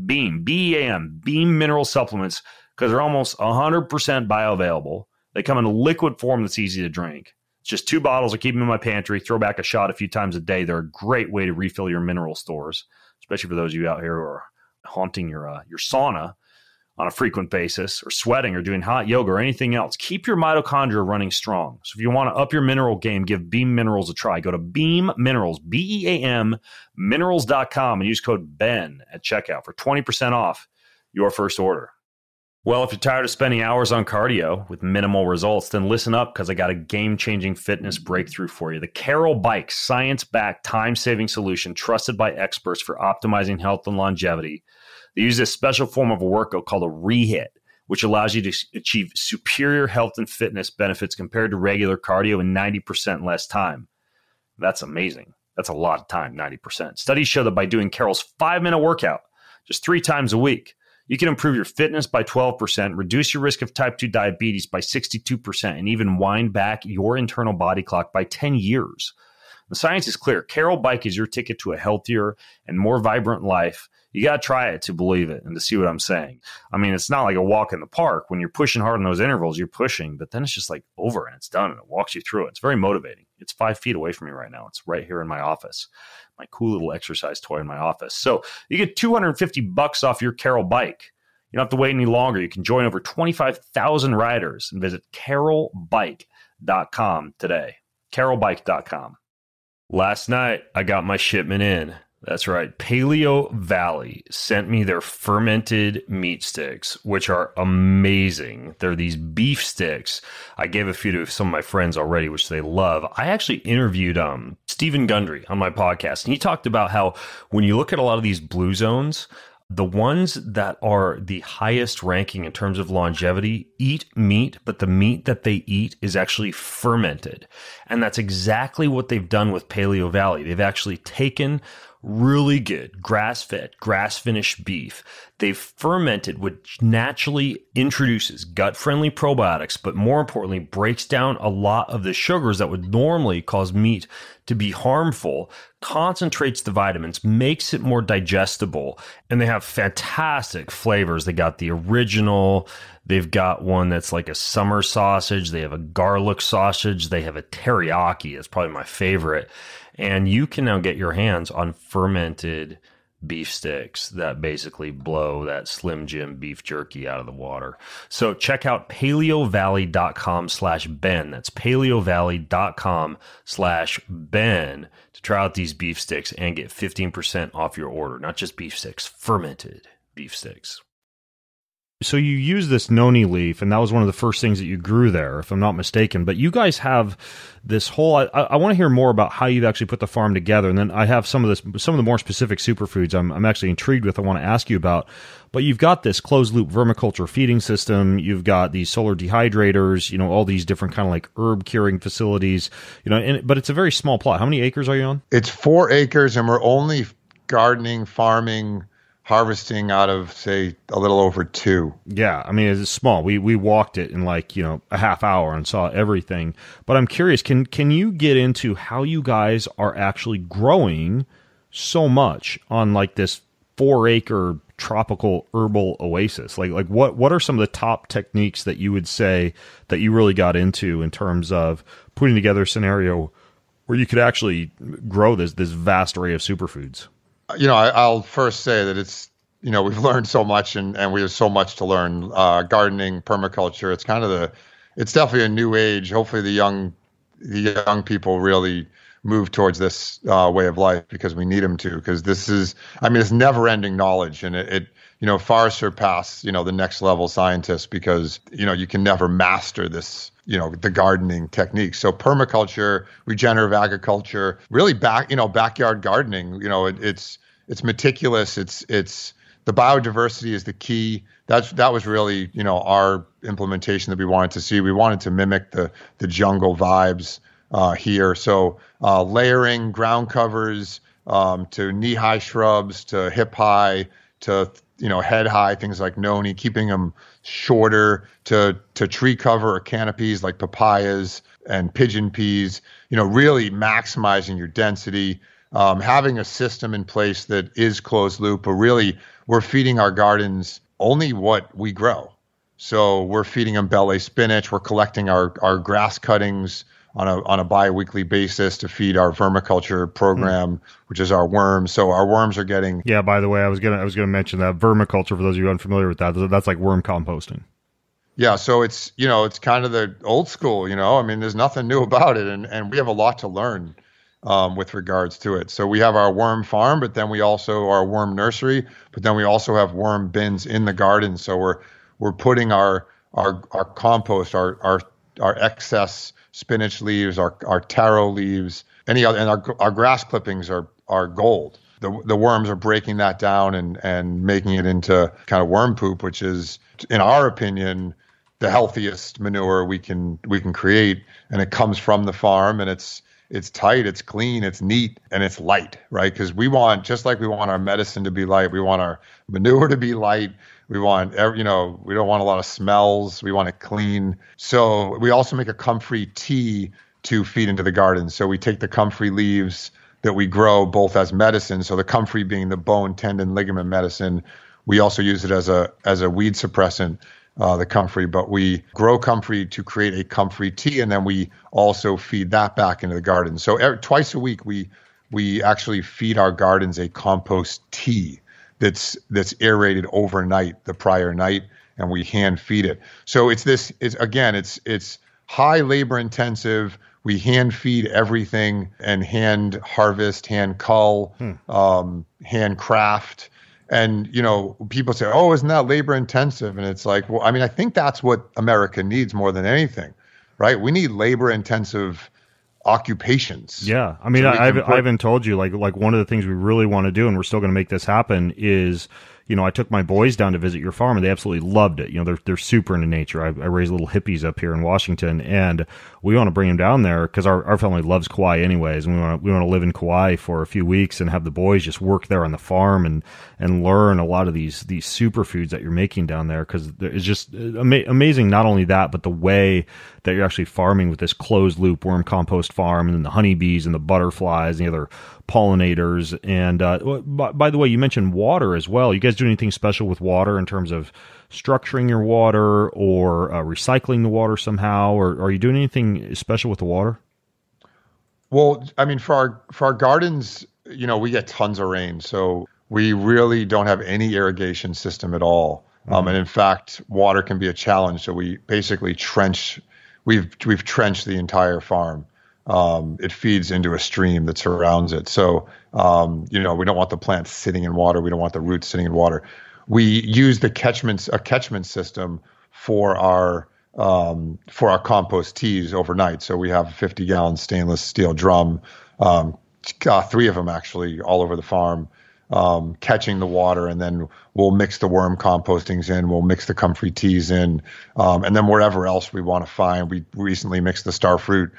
B-E-A-M, BEAM mineral supplements because they're almost 100% bioavailable. They come in a liquid form that's easy to drink. It's just 2 bottles. I keep them in my pantry, throw back a shot a few times a day. They're a great way to refill your mineral stores, especially for those of you out here who are haunting your sauna on a frequent basis, or sweating, or doing hot yoga, or anything else. Keep your mitochondria running strong. So if you want to up your mineral game, give Beam Minerals a try. Go to Beam Minerals, BEAM, minerals.com, and use code BEN at checkout for 20% off your first order. Well, if you're tired of spending hours on cardio with minimal results, then listen up, because I got a game-changing fitness breakthrough for you. The Carol Bike, science-backed, time-saving solution trusted by experts for optimizing health and longevity. They use this special form of a workout called a rehit, which allows you to achieve superior health and fitness benefits compared to regular cardio in 90% less time. That's amazing. That's a lot of time, 90%. Studies show that by doing Carol's 5-minute workout just 3 times a week, you can improve your fitness by 12%, reduce your risk of type 2 diabetes by 62%, and even wind back your internal body clock by 10 years. The science is clear. Carol Bike is your ticket to a healthier and more vibrant life. You got to try it to believe it and to see what I'm saying. I mean, it's not like a walk in the park. When you're pushing hard in those intervals, you're pushing, but then it's just like over and it's done and it walks you through it. It's very motivating. It's 5 feet away from me right now. It's right here in my office, my cool little exercise toy in my office. So you get $250 off your Carol Bike. You don't have to wait any longer. You can join over 25,000 riders and visit carolbike.com today. carolbike.com. Last night, I got my shipment in. That's right. Paleo Valley sent me their fermented meat sticks, which are amazing. They're these beef sticks. I gave a few to some of my friends already, which they love. I actually interviewed Stephen Gundry on my podcast, and he talked about how when you look at a lot of these blue zones, the ones that are the highest ranking in terms of longevity eat meat, but the meat that they eat is actually fermented. And that's exactly what they've done with Paleo Valley. They've actually taken really good grass-fed, grass-finished beef. They've fermented, which naturally introduces gut-friendly probiotics, but more importantly, breaks down a lot of the sugars that would normally cause meat to be harmful, concentrates the vitamins, makes it more digestible, and they have fantastic flavors. They got the original, they've got one that's like a summer sausage, they have a garlic sausage, they have a teriyaki, it's probably my favorite. And you can now get your hands on fermented beef sticks that basically blow that Slim Jim beef jerky out of the water. So check out paleovalley.com/Ben. That's paleovalley.com/Ben to try out these beef sticks and get 15% off your order. Not just beef sticks, fermented beef sticks. So you use this noni leaf, and that was one of the first things that you grew there, if I'm not mistaken. But you guys have this whole. I want to hear more about how you've actually put the farm together, and then I have some of the more specific superfoods I'm actually intrigued with. I want to ask you about. But you've got this closed loop vermiculture feeding system. You've got these solar dehydrators. All these different kind of like herb curing facilities. But it's a very small plot. How many acres are you on? It's 4 acres, and we're only gardening, farming, harvesting out of, say, a little over 2. Yeah, I mean, it's small. We walked it in like, a half hour and saw everything. But I'm curious, can you get into how you guys are actually growing so much on like this 4-acre tropical herbal oasis? Like what are some of the top techniques that you would say that you really got into in terms of putting together a scenario where you could actually grow this vast array of superfoods? I'll first say that it's, we've learned so much and we have so much to learn. Gardening, permaculture, it's definitely a new age. Hopefully the young the young people really move towards this way of life, because we need them to, because it's never ending knowledge, and it far surpass, the next level scientists, because, you can never master this, the gardening techniques. So permaculture, regenerative agriculture, really backyard gardening, it's meticulous. It's the biodiversity is the key. That was really, our implementation that we wanted to see. We wanted to mimic the jungle vibes here. So layering ground covers to knee-high shrubs, to hip-high, to head-high, things like noni, keeping them shorter, to tree cover or canopies like papayas and pigeon peas, really maximizing your density, having a system in place that is closed loop, but really we're feeding our gardens only what we grow. So we're feeding them belle spinach. We're collecting our grass cuttings on a bi-weekly basis to feed our vermiculture program, which is our worms. So our worms are getting. Yeah. By the way, I was gonna mention that vermiculture, for those of you unfamiliar with that, that's like worm composting. Yeah. So it's kind of the old school. There's nothing new about it, and we have a lot to learn with regards to it. So we have our worm farm, but then we also our worm nursery, but then we also have worm bins in the garden. So we're putting our compost, our excess spinach leaves, our taro leaves, any other, and our grass clippings are gold. The worms are breaking that down and making it into kind of worm poop, which is, in our opinion, the healthiest manure we can create. And it comes from the farm, and it's tight, it's clean, it's neat, and it's light, right? Because just like we want our medicine to be light, we want our manure to be light. We want, we don't want a lot of smells. We want it clean. So we also make a comfrey tea to feed into the garden. So we take the comfrey leaves that we grow both as medicine. So the comfrey being the bone, tendon, ligament medicine. We also use it as a weed suppressant, the comfrey, but we grow comfrey to create a comfrey tea. And then we also feed that back into the garden. So twice a week, we actually feed our gardens a compost tea that's aerated overnight the prior night, and we hand feed it. So it's high labor intensive. We hand feed everything and hand harvest, hand cull, hand craft. And, people say, oh, isn't that labor intensive? And it's like, well, I think that's what America needs more than anything, right? We need labor intensive occupations. Yeah. I haven't told you, like one of the things we really want to do, and we're still going to make this happen, is, I took my boys down to visit your farm, and they absolutely loved it. They're super into nature. I raise little hippies up here in Washington, and we want to bring them down there because our family loves Kauai anyways, and we want to live in Kauai for a few weeks and have the boys just work there on the farm and learn a lot of these superfoods that you're making down there, because it's just amazing. Not only that, but the way that you're actually farming with this closed loop worm compost farm, and then the honeybees and the butterflies and the other pollinators. And by the way, you mentioned water as well. You guys do anything special with water in terms of structuring your water or recycling the water somehow, or are you doing anything special with the water? Well, for our gardens, we get tons of rain, so we really don't have any irrigation system at all. And in fact, water can be a challenge. So we basically trench. We've trenched the entire farm. It feeds into a stream that surrounds it. So, we don't want the plants sitting in water. We don't want the roots sitting in water. We use a catchment system for our compost teas overnight. So we have a 50-gallon stainless steel drum, 3 of them actually all over the farm, catching the water, and then we'll mix the worm compostings in, we'll mix the comfrey teas in, and then wherever else we want to find. We recently mixed the starfruit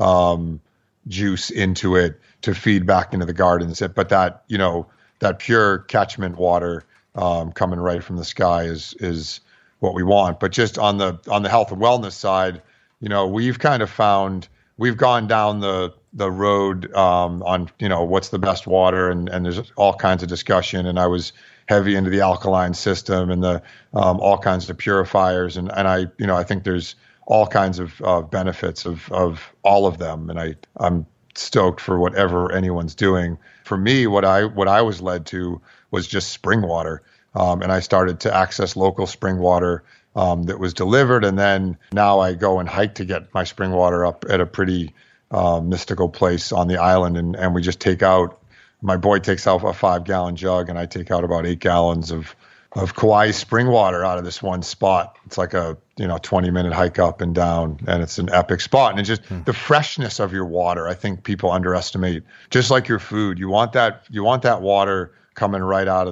juice into it to feed back into the gardens. But that pure catchment water coming right from the sky is what we want. But just on the health and wellness side, we've kind of found, we've gone down the road on what's the best water, and there's all kinds of discussion. And I was heavy into the alkaline system and the all kinds of purifiers, and I think there's all kinds of benefits of all of them, and I'm stoked for whatever anyone's doing. For me, what I was led to was just spring water, and I started to access local spring water that was delivered, and then now I go and hike to get my spring water up at a pretty mystical place on the island, and we just take out. My boy takes out a 5-gallon jug, and I take out about 8 gallons of Kauai spring water out of this one spot. It's like a 20-minute hike up and down, and it's an epic spot. And it's just the freshness of your water, I think people underestimate. Just like your food, you want that water coming right out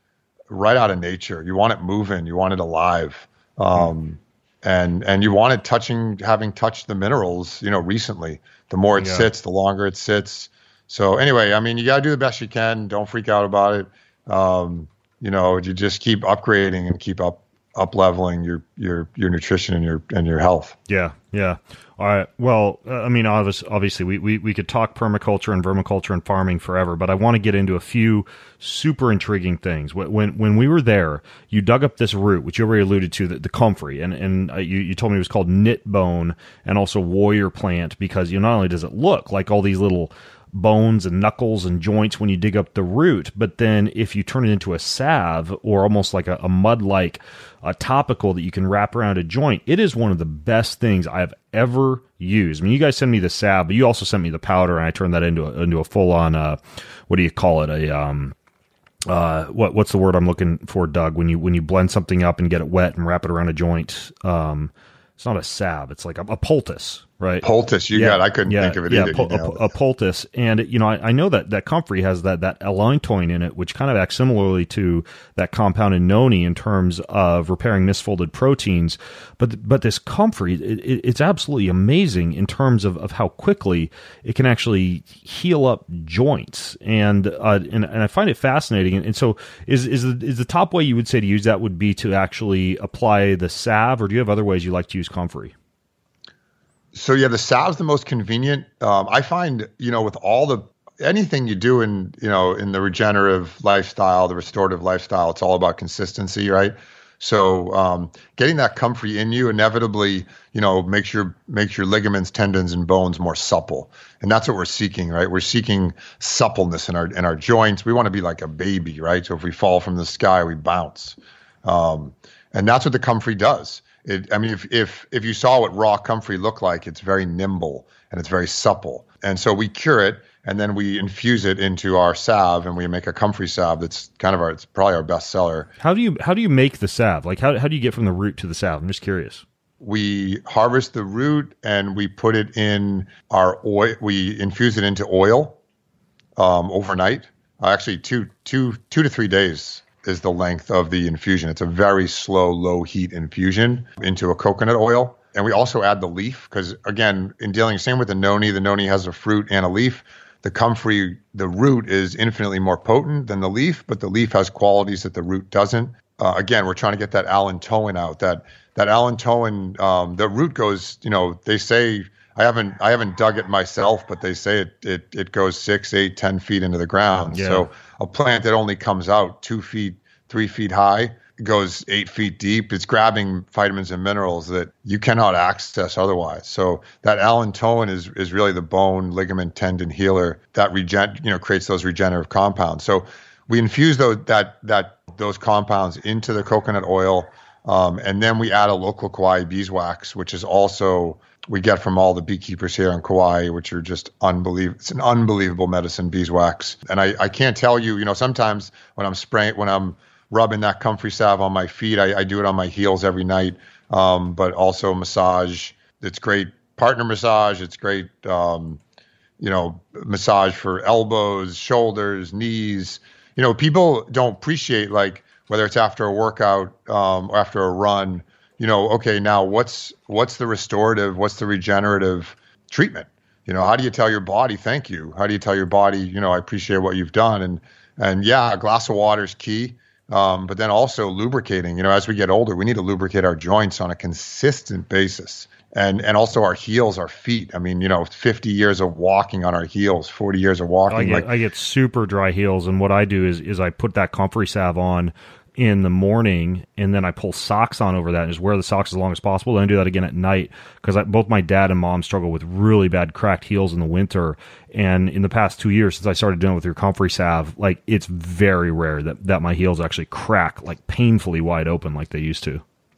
of nature. You want it moving, you want it alive. And you want it having touched the minerals, recently. The more it sits, the longer it sits. So anyway, I mean, you got to do the best you can. Don't freak out about it. You just keep upgrading and keep up leveling your nutrition and your health. Yeah. All right. Well, I mean, obviously we could talk permaculture and vermiculture and farming forever, but I want to get into a few super intriguing things. When we were there, you dug up this root, which you already alluded to, the comfrey, and you told me it was called knit bone and also warrior plant, because not only does it look like all these little bones and knuckles and joints when you dig up the root, but then if you turn it into a salve or almost like a mud-like topical that you can wrap around a joint, it is one of the best things I've ever used. I mean, you guys sent me the salve, but you also sent me the powder, and I turned that into a full-on, what do you call it? What's the word I'm looking for, Doug? When you blend something up and get it wet and wrap it around a joint, it's not a salve, it's like a poultice. Right. Poultice, I couldn't think of it either. A poultice. And, I know that comfrey has that allantoin in it, which kind of acts similarly to that compound in noni in terms of repairing misfolded proteins. But this comfrey, it's absolutely amazing in terms of how quickly it can actually heal up joints. And I find it fascinating. And so is the top way you would say to use that would be to actually apply the salve, or do you have other ways you like to use comfrey? So the salve's the most convenient. I find, with anything you do in the regenerative lifestyle, the restorative lifestyle, it's all about consistency, right? So getting that comfrey in you inevitably, makes your ligaments, tendons, and bones more supple, and that's what we're seeking, right? We're seeking suppleness in our joints. We want to be like a baby, right? So if we fall from the sky, we bounce, and that's what the comfrey does. If you saw what raw comfrey looked like, it's very nimble and it's very supple. And so we cure it, and then we infuse it into our salve, and we make a comfrey salve that's it's probably our best seller. How do you make the salve? Like how do you get from the root to the salve? I'm just curious. We harvest the root and we put it in our oil. We infuse it into oil overnight. Actually, 2 to 3 days is the length of the infusion. It's a very slow, low heat infusion into a coconut oil. And we also add the leaf because, again, in dealing, same with the noni has a fruit and a leaf. The comfrey, the root is infinitely more potent than the leaf, but the leaf has qualities that the root doesn't. Again, we're trying to get that allantoin out. That allantoin, the root goes, they say, I haven't dug it myself, but they say it goes 6, 8, 10 feet into the ground. Yeah. So a plant that only comes out 2 feet, 3 feet high, goes 8 feet deep. It's grabbing vitamins and minerals that you cannot access otherwise. So that allantoin is really the bone, ligament, tendon healer that creates those regenerative compounds. So we infuse those compounds into the coconut oil, and then we add a local Kauai beeswax, which is also we get from all the beekeepers here in Kauai, which are just unbelievable. It's an unbelievable medicine, beeswax. And I can't tell you, sometimes when I'm rubbing that comfrey salve on my feet, I do it on my heels every night. But also massage. It's great partner massage. It's great, massage for elbows, shoulders, knees. People don't appreciate, like, whether it's after a workout or after a run, okay, now what's the restorative, what's the regenerative treatment? How do you tell your body thank you? How do you tell your body, I appreciate what you've done? And yeah, a glass of water is key. But then also lubricating, as we get older, we need to lubricate our joints on a consistent basis. And also our heels, our feet. 50 years of walking on our heels, 40 years of walking. I get super dry heels, and what I do is I put that comfrey salve on in the morning, and then I pull socks on over that and just wear the socks as long as possible. Then I do that again at night because both my dad and mom struggle with really bad cracked heels in the winter. And in the past 2 years, since I started doing it with your comfrey salve, it's very rare that my heels actually crack painfully wide open like they used to.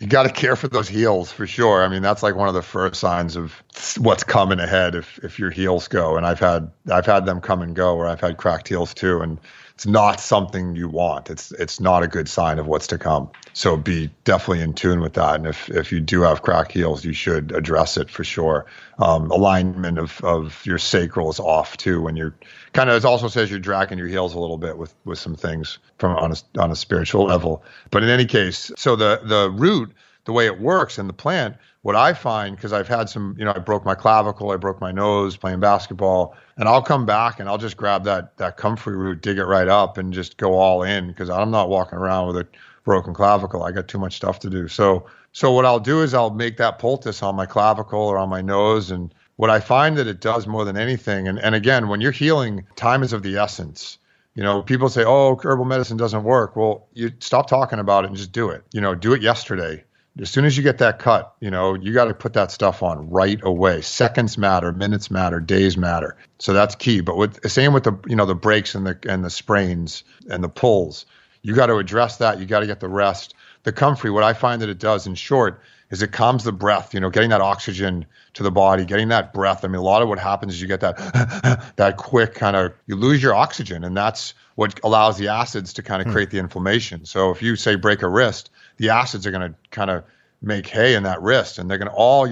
you got to care for those heels for sure. I mean, that's like one of the first signs of what's coming ahead if your heels go. And I've had them come and go where I've had cracked heels too. And it's not something you want. It's not a good sign of what's to come. So be definitely in tune with that. And if you do have cracked heels, you should address it for sure. Alignment of your sacral is off too. When you're kind of, it also says you're dragging your heels a little bit with some things from on a spiritual level. But in any case, so the root, the way it works in the plant, what I find, because I've had some, I broke my clavicle, I broke my nose playing basketball, and I'll come back and I'll just grab that comfrey root, dig it right up, and just go all in, because I'm not walking around with a broken clavicle. I got too much stuff to do. So what I'll do is I'll make that poultice on my clavicle or on my nose, and what I find that it does more than anything, and again, when you're healing, time is of the essence. People say, oh, herbal medicine doesn't work. Well, you stop talking about it and just do it. Do it yesterday. As soon as you get that cut, you got to put that stuff on right away. Seconds matter, minutes matter, days matter. So that's key. But same with the, the breaks and the sprains and the pulls, you got to address that. You got to get the rest. The comfrey, what I find that it does in short is it calms the breath, getting that oxygen to the body, getting that breath. I mean, a lot of what happens is you get that quick kind of, you lose your oxygen, and that's what allows the acids to kind of create the inflammation. So if you say break a wrist, the acids are going to kind of make hay in that wrist, and they're going to all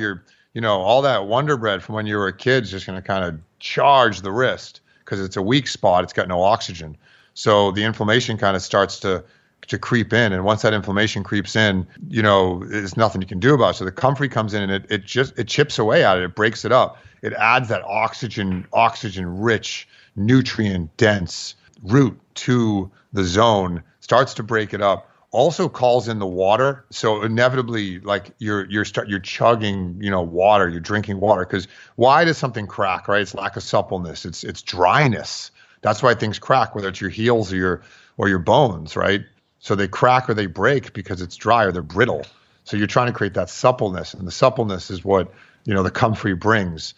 that Wonder Bread from when you were a kid is just going to kind of charge the wrist because it's a weak spot. It's got no oxygen. So the inflammation kind of starts to creep in. And once that inflammation creeps in, there's nothing you can do about it. So the comfrey comes in and it chips away at it. It breaks it up. It adds that oxygen rich, nutrient dense root to the zone, starts to break it up. Also calls in the water. So inevitably, like you're chugging, water, you're drinking water. Because why does something crack, right? It's lack of suppleness. It's dryness. That's why things crack, whether it's your heels or your bones, right? So they crack or they break because it's dry or they're brittle. So you're trying to create that suppleness, and the suppleness is what the comfrey brings.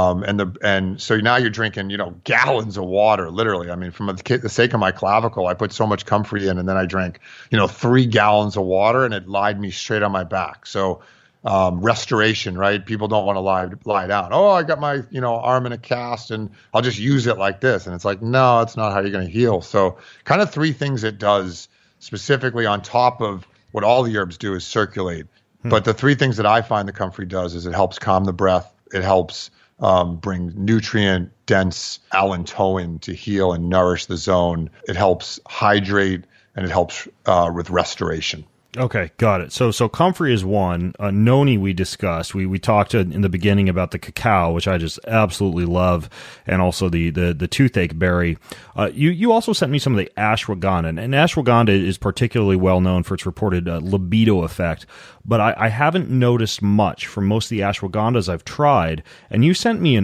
And so now you're drinking gallons of water, literally. I mean, from the sake of my clavicle, I put so much comfrey in, and then I drank 3 gallons of water, and it lied me straight on my back. So restoration, right? People don't want to lie down. Oh, I got my arm in a cast, and I'll just use it like this. And it's like, no, that's not how you're going to heal. So kind of 3 things it does specifically on top of what all the herbs do is circulate. But the 3 things that I find the comfrey does is it helps calm the breath. It helps bring nutrient dense allantoin to heal and nourish the zone. It helps hydrate, and it helps with restoration. Okay, got it. So comfrey is one. Noni we discussed. We talked in the beginning about the cacao, which I just absolutely love, and also the toothache berry. You also sent me some of the ashwagandha, and ashwagandha is particularly well known for its reported libido effect. But I haven't noticed much from most of the ashwagandhas I've tried. And you sent me an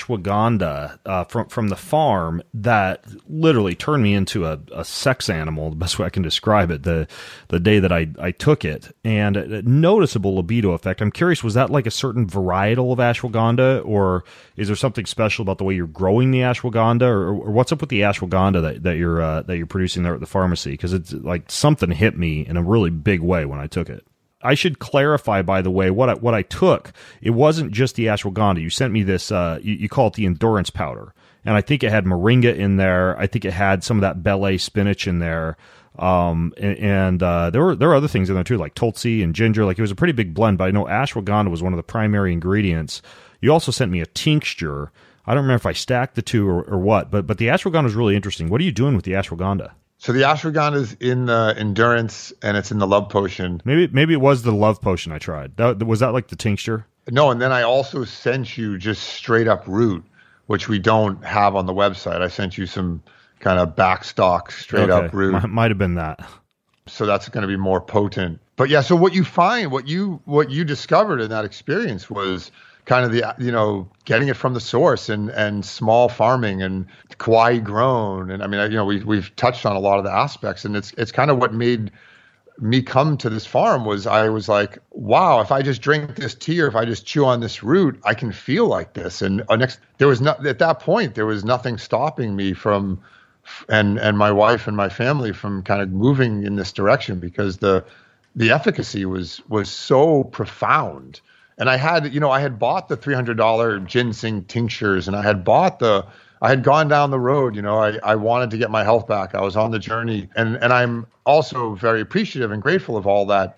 ashwagandha from the farm that literally turned me into a sex animal, the best way I can describe it, the day that I took it. And a noticeable libido effect. I'm curious, was that like a certain varietal of ashwagandha, or is there something special about the way you're growing the ashwagandha, or what's up with the ashwagandha that you're producing there at the pharmacy? Because it's like something hit me in a really big way when I took it. I should clarify, by the way, what I took. It wasn't just the ashwagandha. You sent me this, you call it the endurance powder. And I think it had moringa in there. I think it had some of that Bele spinach in there. And there were other things in there too, like Tulsi and ginger. Like, it was a pretty big blend, but I know ashwagandha was one of the primary ingredients. You also sent me a tincture. I don't remember if I stacked the two or what, but the ashwagandha is really interesting. What are you doing with the ashwagandha? So the ashwagandha is in the endurance, and it's in the love potion. Maybe it was the love potion I tried. Was that like the tincture? No, and then I also sent you just straight up root, which we don't have on the website. I sent you some kind of backstock straight up root. Might have been that. So that's going to be more potent. But yeah, so what you discovered in that experience was kind of the, getting it from the source and small farming and Kauai grown. And I mean, we've touched on a lot of the aspects, and it's kind of what made me come to this farm. I was like, wow, if I just drink this tea or if I just chew on this root, I can feel like this. And at that point, there was nothing stopping me from, and my wife and my family from kind of moving in this direction, because the the efficacy was so profound. And I had bought the $300 ginseng tinctures, and I had gone down the road. I wanted to get my health back. I was on the journey, and I'm also very appreciative and grateful of all that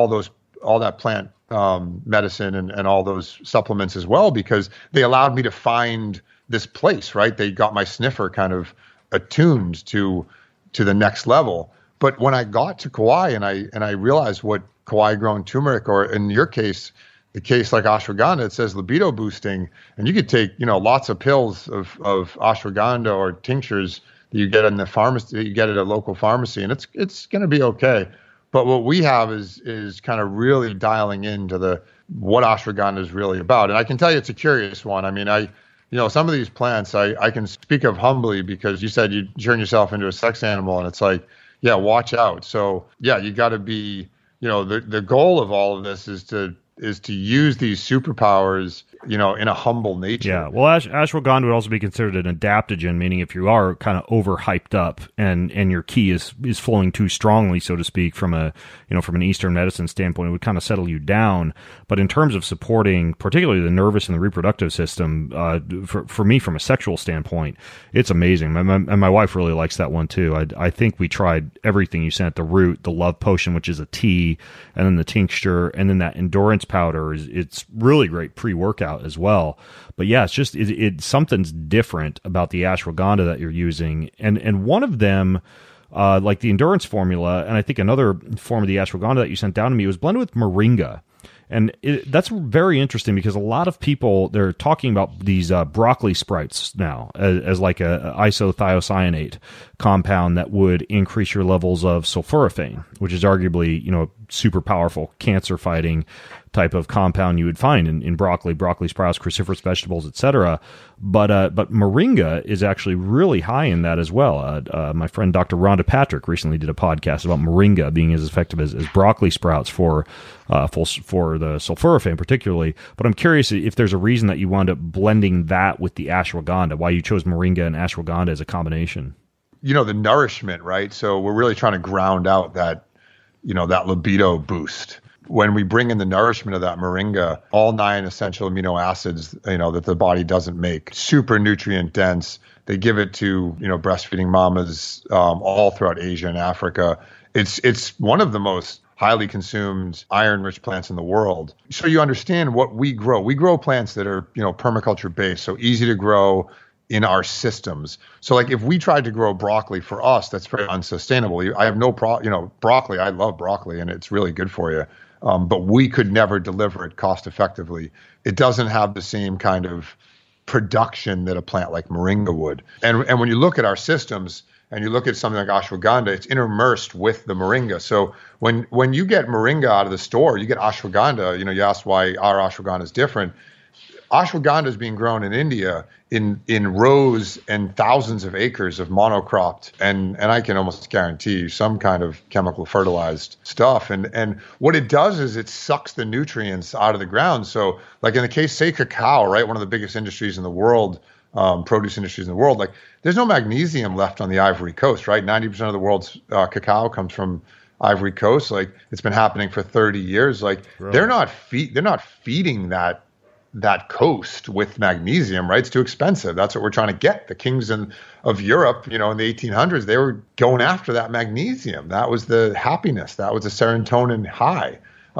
plant medicine and all those supplements as well, because they allowed me to find this place, right? They got my sniffer kind of attuned to the next level. But when I got to Kauai and I realized what Kauai grown turmeric, or in your case, the case like ashwagandha, it says libido boosting, and you could take, lots of pills of ashwagandha or tinctures that you get in the pharmacy, that you get at a local pharmacy, and it's going to be okay. But what we have is kind of really dialing into what ashwagandha is really about. And I can tell you it's a curious one. I mean, some of these plants I can speak of humbly, because you said you turn yourself into a sex animal, and it's like, yeah, watch out. So yeah, you got to be, the goal of all of this is to use these superpowers, in a humble nature. Yeah. Well, ashwagandha would also be considered an adaptogen, meaning if you are kind of overhyped up and your ki is flowing too strongly, so to speak, from an Eastern medicine standpoint, it would kind of settle you down. But in terms of supporting particularly the nervous and the reproductive system, for me, from a sexual standpoint, it's amazing. And my wife really likes that one too. I think we tried everything you sent: the root, the love potion, which is a tea, and then the tincture, and then that endurance powder it's really great pre-workout as well. But yeah, it's just something's different about the ashwagandha that you're using, and one of them, like the endurance formula, and I think another form of the ashwagandha that you sent down to me was blended with moringa. And that's very interesting, because a lot of people, they're talking about these broccoli sprouts now as like a isothiocyanate compound that would increase your levels of sulforaphane, which is arguably, super powerful cancer fighting type of compound you would find in broccoli sprouts, cruciferous vegetables, etc. But moringa is actually really high in that as well. My friend Dr. Rhonda Patrick recently did a podcast about moringa being as effective as broccoli sprouts for the sulforaphane particularly. But I'm curious if there's a reason that you wound up blending that with the ashwagandha, why you chose moringa and ashwagandha as a combination. The nourishment, right? So we're really trying to ground out that libido boost. When we bring in the nourishment of that moringa, all 9 essential amino acids, that the body doesn't make, super nutrient dense. They give it to, breastfeeding mamas all throughout Asia and Africa. It's one of the most highly consumed iron-rich plants in the world. So you understand what we grow. We grow plants that are, permaculture-based, so easy to grow in our systems. So like if we tried to grow broccoli, for us, that's very unsustainable. I have no problem, broccoli, I love broccoli and it's really good for you. But we could never deliver it cost effectively. It doesn't have the same kind of production that a plant like moringa would. And when you look at our systems and you look at something like ashwagandha, it's interspersed with the moringa. So when you get moringa out of the store, you get ashwagandha. You asked why our ashwagandha is different. Ashwagandha is being grown in India in rows and thousands of acres of monocropped, and I can almost guarantee you some kind of chemical fertilized stuff. And what it does is it sucks the nutrients out of the ground. So like in the case, say cacao, right, one of the biggest industries in the world, produce industries in the world, like there's no magnesium left on the Ivory Coast, right? 90% of the world's cacao comes from Ivory Coast. Like it's been happening for 30 years. Like really? They're not feeding that coast with magnesium, right? It's too expensive. That's what we're trying to get. The kings of Europe, in the 1800s, they were going after that magnesium. That was the happiness. That was the serotonin high.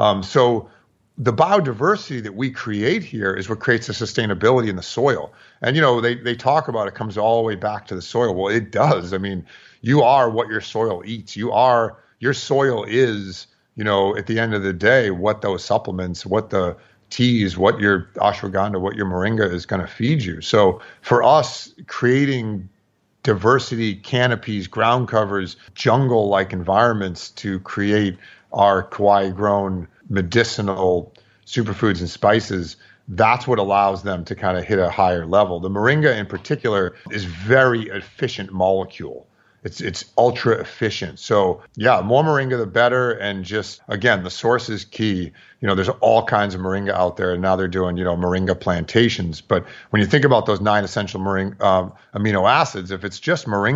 So the biodiversity that we create here is what creates the sustainability in the soil. And, they talk about it comes all the way back to the soil. Well, it does. I mean, you are what your soil eats. Your soil is, at the end of the day, what those supplements, what the teas, what your ashwagandha, what your moringa is going to feed you. So for us, creating diversity, canopies, ground covers, jungle-like environments to create our Kauai-grown medicinal superfoods and spices, that's what allows them to kind of hit a higher level. The moringa in particular is very efficient molecule. It's ultra efficient. So yeah, more moringa, the better. And just, again, the source is key. There's all kinds of moringa out there, and now they're doing, moringa plantations. But when you think about those 9 essential amino acids, if it's just moringa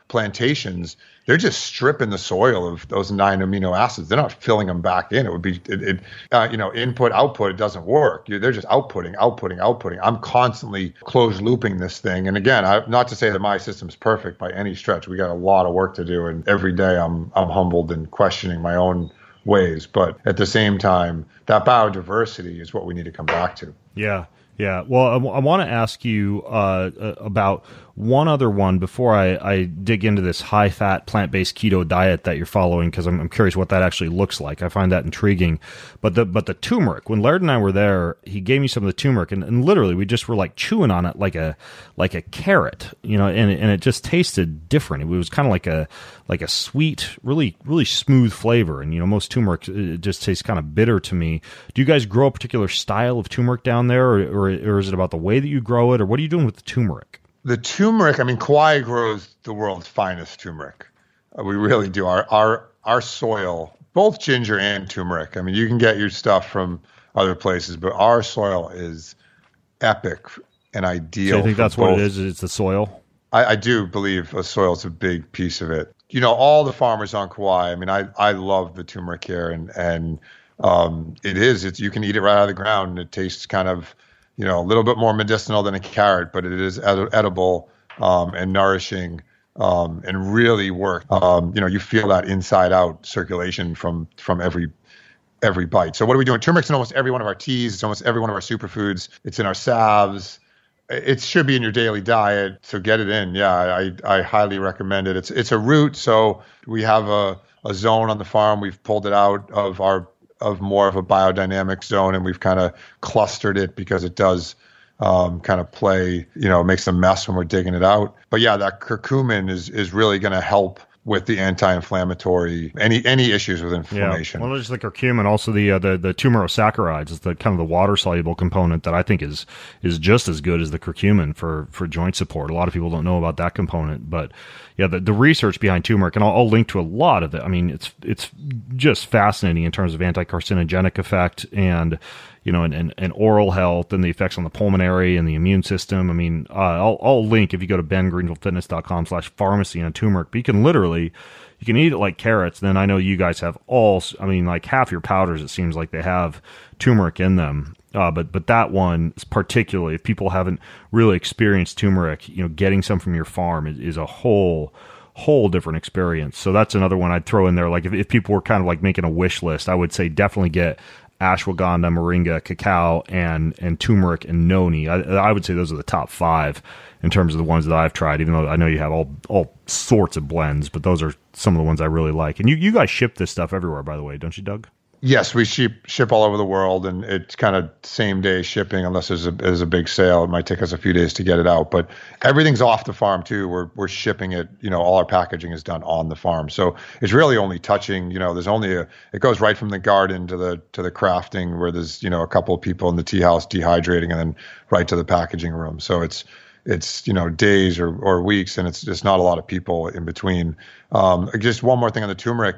plantations, they're just stripping the soil of those 9 amino acids. They're not filling them back in. It would be, input, output, it doesn't work. They're just outputting. I'm constantly closed looping this thing. And again, not to say that my system's perfect by any stretch. We got a lot of work to do. And every day I'm humbled and questioning my own ways. But at the same time, that biodiversity is what we need to come back to. Yeah. Yeah. Well, I want to ask you about one other one before I dig into this high-fat, plant-based keto diet that you're following, because I'm curious what that actually looks like. I find that intriguing. But the turmeric, when Laird and I were there, he gave me some of the turmeric, and literally we just were like chewing on it like a carrot, and it just tasted different. It was kind of like a sweet, really, really smooth flavor. And, most turmeric, it just tastes kind of bitter to me. Do you guys grow a particular style of turmeric down there, or is it about the way that you grow it, or what are you doing with the turmeric? The turmeric, Kauai grows the world's finest turmeric. We really do. Our soil, both ginger and turmeric. You can get your stuff from other places, but our soil is epic and ideal. So you think that's what it is? It's the soil? I do believe the soil is a big piece of it. All the farmers on Kauai, I love the turmeric here, and you can eat it right out of the ground, and it tastes kind of, a little bit more medicinal than a carrot, but it is edible and nourishing and really work. You feel that inside out circulation from every bite. So what are we doing? Turmeric's in almost every one of our teas. It's almost every one of our superfoods. It's in our salves. It should be in your daily diet. So get it in. Yeah, I highly recommend it. It's a root. So we have a zone on the farm. We've pulled it out of more of a biodynamic zone, and we've kind of clustered it because it does kind of play, makes a mess when we're digging it out. But yeah, that curcumin is really going to help with the anti-inflammatory, any issues with inflammation. Yeah. Well, just the curcumin, also the tumerosaccharides is the kind of the water soluble component that I think is just as good as the curcumin for joint support. A lot of people don't know about that component, but yeah, the research behind turmeric, and I'll link to a lot of it. It's just fascinating in terms of anti-carcinogenic effect and and oral health and the effects on the pulmonary and the immune system. I'll link if you go to bengreenfieldfitness.com/pharmacy on turmeric, but you can eat it like carrots. Then I know you guys have like half your powders, it seems like they have turmeric in them. But that one particularly, if people haven't really experienced turmeric, getting some from your farm is a whole different experience. So that's another one I'd throw in there. Like if people were kind of like making a wish list, I would say definitely get ashwagandha, moringa, cacao, and turmeric and noni. I would say those are the top 5 in terms of the ones that I've tried, even though I know you have all sorts of blends, but those are some of the ones I really like. And you guys ship this stuff everywhere, by the way, don't you, Doug? Yes, we ship all over the world, and it's kind of same day shipping unless there's a big sale. It might take us a few days to get it out, but everything's off the farm too. We're shipping it. All our packaging is done on the farm, so it's really only touching. There's only it goes right from the garden to the crafting where there's a couple of people in the tea house dehydrating, and then right to the packaging room. So it's days or weeks, and it's just not a lot of people in between. Just one more thing on the turmeric,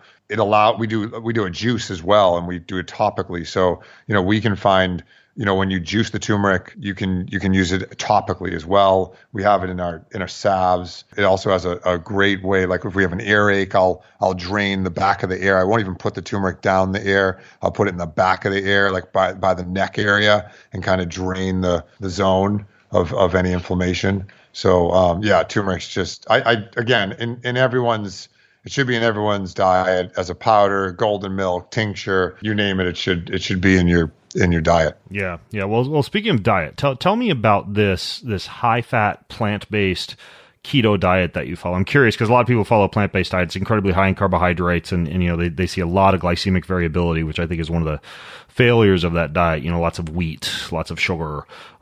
we do a juice as well, and we do it topically. So we can find when you juice the turmeric, you can use it topically as well. We have it in our salves. It also has a great way, like if we have an earache, I'll drain the back of the ear. I won't even put the turmeric down the ear. I'll put it in the back of the ear, like by the neck area, and kind of drain the zone of any inflammation. So turmeric's just again in everyone's. It should be in everyone's diet as a powder, golden milk, tincture, you name it. It should be in your diet. Yeah. Well, speaking of diet, tell me about this high fat, plant-based keto diet that you follow. I'm curious because a lot of people follow plant-based diets, incredibly high in carbohydrates, and they see a lot of glycemic variability, which I think is one of the failures of that diet. Lots of wheat, lots of sugar.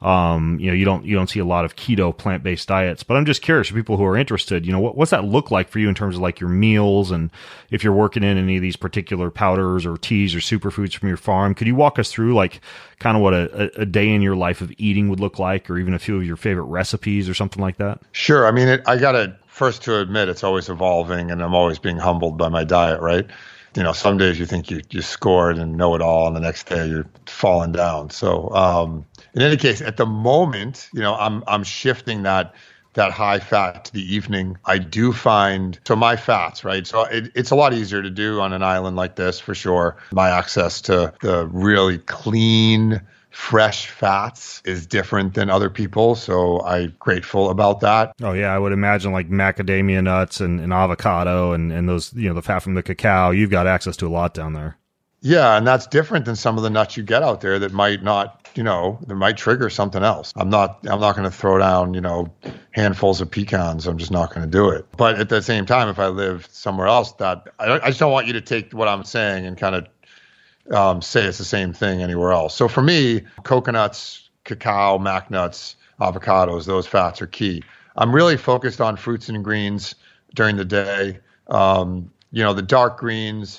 You don't see a lot of keto plant-based diets. But I'm just curious for people who are interested. What's that look like for you in terms of like your meals, and if you're working in any of these particular powders or teas or superfoods from your farm? Could you walk us through like kind of what a day in your life of eating would look like, or even a few of your favorite recipes or something like that? Sure. I gotta first to admit it's always evolving, and I'm always being humbled by my diet, right? Some days you think you scored and know it all, and the next day you're falling down. So in any case, at the moment, I'm shifting that that high fat to the evening, I do find, so my fats, right? So it's a lot easier to do on an island like this for sure. My access to the really clean, fresh fats is different than other people. So I'm grateful about that. Oh yeah, I would imagine like macadamia nuts and avocado and those, the fat from the cacao. You've got access to a lot down there. Yeah, and that's different than some of the nuts you get out there that might not, that might trigger something else. I'm not going to throw down, handfuls of pecans. I'm just not going to do it. But at the same time, if I live somewhere else, that I just don't want you to take what I'm saying and kind of say it's the same thing anywhere else. So for me, coconuts, cacao, mac nuts, avocados, those fats are key. I'm really focused on fruits and greens during the day. The dark greens.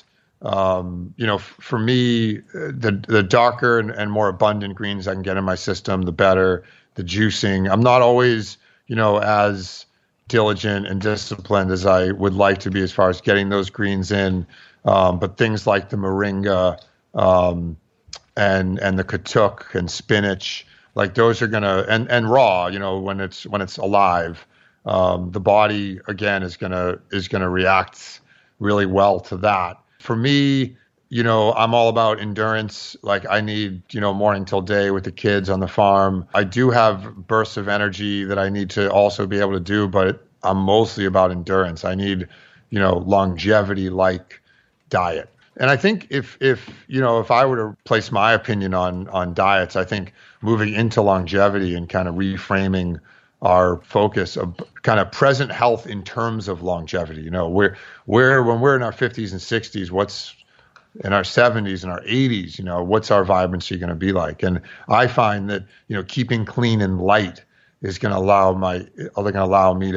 For me, the darker and more abundant greens I can get in my system, the better. The juicing. I'm not always, as diligent and disciplined as I would like to be as far as getting those greens in. But things like the moringa, and the katuk and spinach, like those are gonna, and raw, when it's alive, the body again is gonna react really well to that. For me, I'm all about endurance. Like I need, morning till day with the kids on the farm. I do have bursts of energy that I need to also be able to do, but I'm mostly about endurance. I need, longevity like diet. And I think if I were to place my opinion on diets, I think moving into longevity and kind of reframing our focus of kind of present health in terms of longevity. We're when we're in our 50s and 60s, what's in our 70s and our 80s, what's our vibrancy going to be like? And I find that, keeping clean and light is going to allow me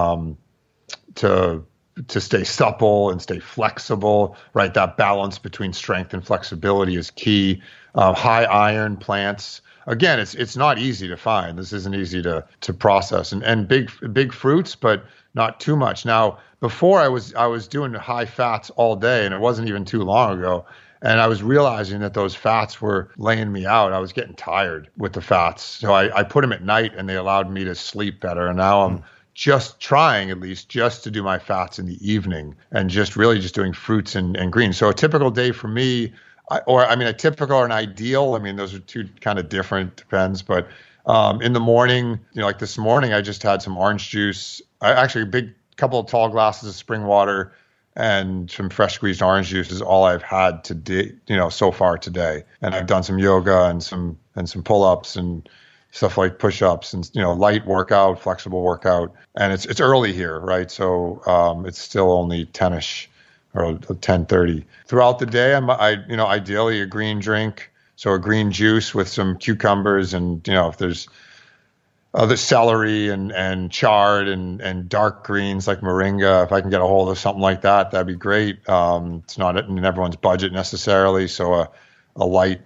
to stay supple and stay flexible, right? That balance between strength and flexibility is key. High iron plants. Again, it's not easy to find. This isn't easy to process, and big fruits, but not too much. Now, before I was doing high fats all day, and it wasn't even too long ago, and I was realizing that those fats were laying me out. I was getting tired with the fats, so I put them at night, and they allowed me to sleep better. And now I'm just trying at least just to do my fats in the evening, and just doing fruits and greens. So a typical day for me. A typical or an ideal. Those are two kind of different, depends. But in the morning, like this morning, I just had some orange juice. Actually, a big couple of tall glasses of spring water and some fresh squeezed orange juice is all I've had today, so far today. And I've done some yoga and some pull-ups and stuff like push-ups and light workout, flexible workout. And it's early here, right? So it's still only 10ish. Or 10:30. Throughout the day, ideally a green drink, so a green juice with some cucumbers and if there's other celery and chard and dark greens like moringa. If I can get a hold of something like that, that'd be great. It's not in everyone's budget necessarily, so a light,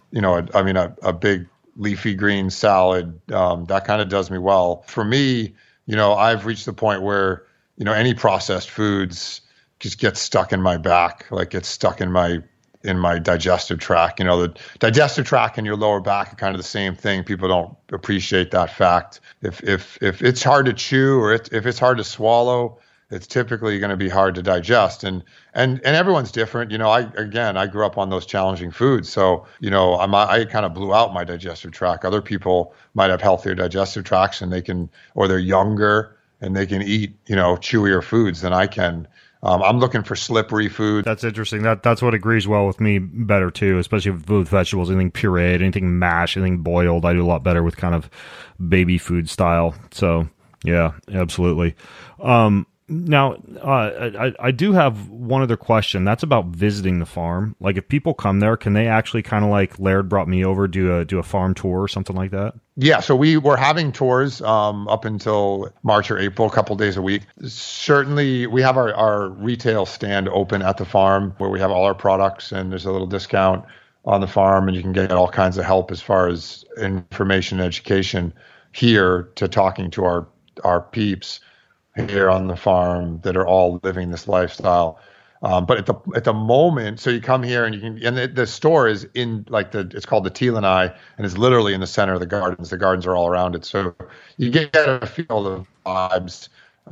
a big leafy green salad that kind of does me well. For me, I've reached the point where any processed foods just gets stuck in my back, like gets stuck in my digestive tract. The digestive tract and your lower back are kind of the same thing. People don't appreciate that fact. If it's hard to chew or if it's hard to swallow, it's typically going to be hard to digest. And everyone's different. I grew up on those challenging foods, so I kind of blew out my digestive tract. Other people might have healthier digestive tracts and they're younger and they can eat chewier foods than I can. I'm looking for slippery food. That's interesting. That's what agrees well with me better too, especially with vegetables, anything pureed, anything mashed, anything boiled. I do a lot better with kind of baby food style. So yeah, absolutely. Now, I do have one other question. That's about visiting the farm. Like, if people come there, can they actually kind of like Laird brought me over, do a farm tour or something like that? Yeah, so we were having tours up until March or April, a couple days a week. Certainly, we have our retail stand open at the farm where we have all our products, and there's a little discount on the farm, and you can get all kinds of help as far as information and education here to talking to our peeps here on the farm that are all living this lifestyle. But at the moment, so you come here and you can, and the store is in it's called the Teelanai, and it's literally in the center of the gardens. The gardens are all around it. So you get a feel of vibes.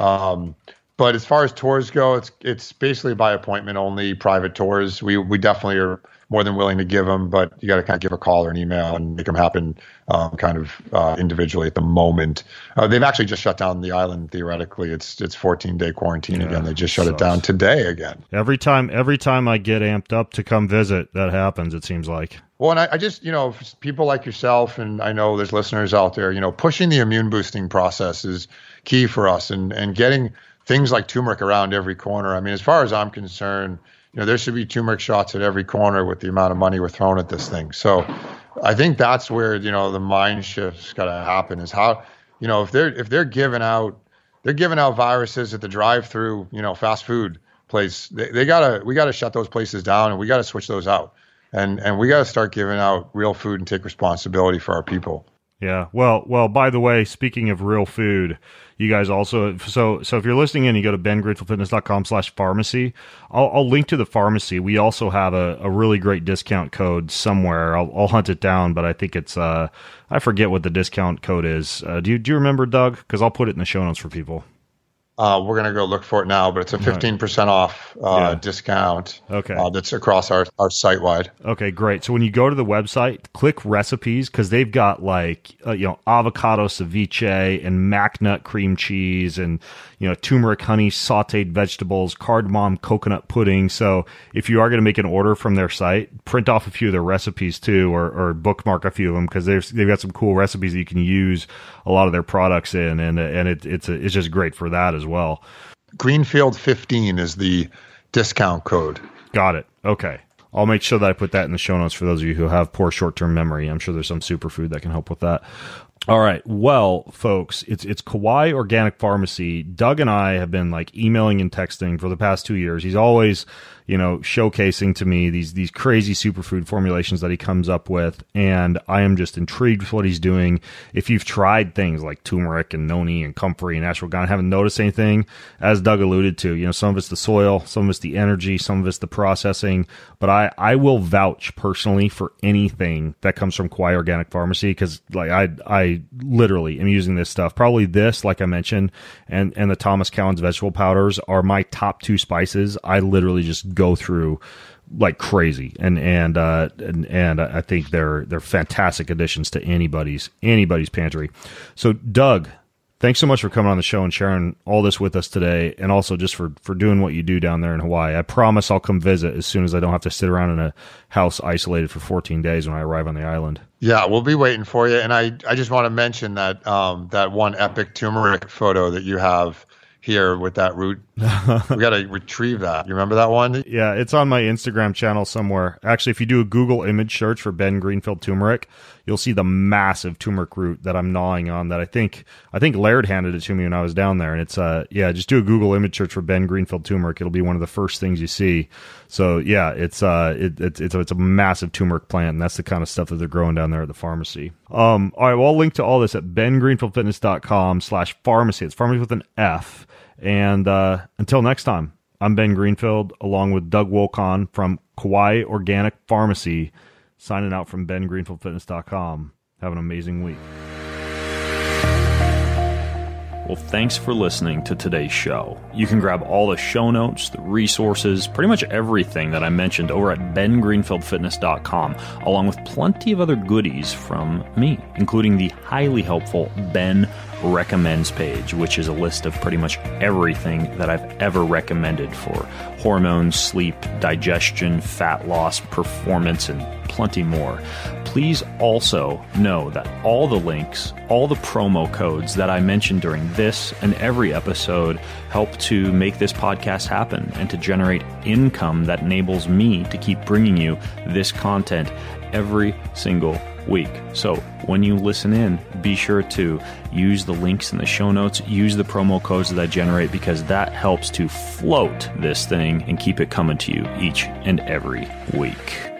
But as far as tours go, it's basically by appointment only, private tours. We definitely are more than willing to give them, but you got to kind of give a call or an email and make them happen individually at the moment. They've actually just shut down the island. Theoretically, it's 14-day quarantine again. They just shut it down today again. Every time I get amped up to come visit, that happens. It seems like. Well, and I just, people like yourself, and I know there's listeners out there, pushing the immune boosting process is key for us, and getting things like turmeric around every corner. I mean, as far as I'm concerned, there should be turmeric shots at every corner with the amount of money we're throwing at this thing. So I think that's where, the mind shift's got to happen, is how, if they're giving out viruses at the drive-through, fast food place, we got to shut those places down, and we got to switch those out. And we got to start giving out real food and take responsibility for our people. Yeah. Well, by the way, speaking of real food, you guys also, so if you're listening in, you go to bengreenfieldfitness.com/pharmacy. I'll link to the pharmacy. We also have a really great discount code somewhere. I'll hunt it down, but I think it's, I forget what the discount code is. Do you remember, Doug? Cause I'll put it in the show notes for people. We're going to go look for it now, but it's a 15% off discount. Okay. That's across our site wide. Okay, great. So when you go to the website, click recipes, because they've got avocado ceviche and mac nut cream cheese and, turmeric honey sauteed vegetables, cardamom coconut pudding. So if you are going to make an order from their site, print off a few of their recipes too, or bookmark a few of them, because they've got some cool recipes that you can use a lot of their products in, and it's just great for that as well. Greenfield 15 is the discount code. Got it. Okay. I'll make sure that I put that in the show notes for those of you who have poor short-term memory. I'm sure there's some superfood that can help with that. All right. Well, folks, it's Kauai Organic Pharmacy. Doug and I have been emailing and texting for the past 2 years. He's always, showcasing to me these crazy superfood formulations that he comes up with. And I am just intrigued with what he's doing. If you've tried things like turmeric and noni and comfrey and ashwagandha and haven't noticed anything, as Doug alluded to, some of it's the soil, some of it's the energy, some of it's the processing. But I will vouch personally for anything that comes from Kauai Organic Pharmacy, because I literally am using this stuff. Probably this, like I mentioned, and the Thomas Cowan's vegetable powders are my top 2 spices. I literally just go through like crazy, and I think they're fantastic additions to anybody's pantry. So Doug, thanks so much for coming on the show and sharing all this with us today, and also just for doing what you do down there in Hawaii. I promise I'll come visit as soon as I don't have to sit around in a house isolated for 14 days when I arrive on the island. Yeah, we'll be waiting for you. And I just want to mention that that one epic turmeric photo that you have here with that root. We got to retrieve that. You remember that one? Yeah, it's on my Instagram channel somewhere. Actually, if you do a Google image search for Ben Greenfield turmeric, you'll see the massive turmeric root that I'm gnawing on that I think Laird handed it to me when I was down there. And it's just do a Google image search for Ben Greenfield turmeric. It'll be one of the first things you see. So yeah, it's a massive turmeric plant, and that's the kind of stuff that they're growing down there at the pharmacy. All right, well, I'll link to all this at bengreenfieldfitness.com/pharmacy. It's pharmacy with an F. And until next time, I'm Ben Greenfield, along with Doug Wolcon from Kauai Organic Pharmacy, signing out from bengreenfieldfitness.com. Have an amazing week. Well, thanks for listening to today's show. You can grab all the show notes, the resources, pretty much everything that I mentioned over at bengreenfieldfitness.com, along with plenty of other goodies from me, including the highly helpful Ben Recommends page, which is a list of pretty much everything that I've ever recommended for hormones, sleep, digestion, fat loss, performance, and plenty more. Please also know that all the links, all the promo codes that I mentioned during this and every episode help to make this podcast happen and to generate income that enables me to keep bringing you this content every single week. So when you listen in, be sure to use the links in the show notes, use the promo codes that I generate, because that helps to float this thing and keep it coming to you each and every week.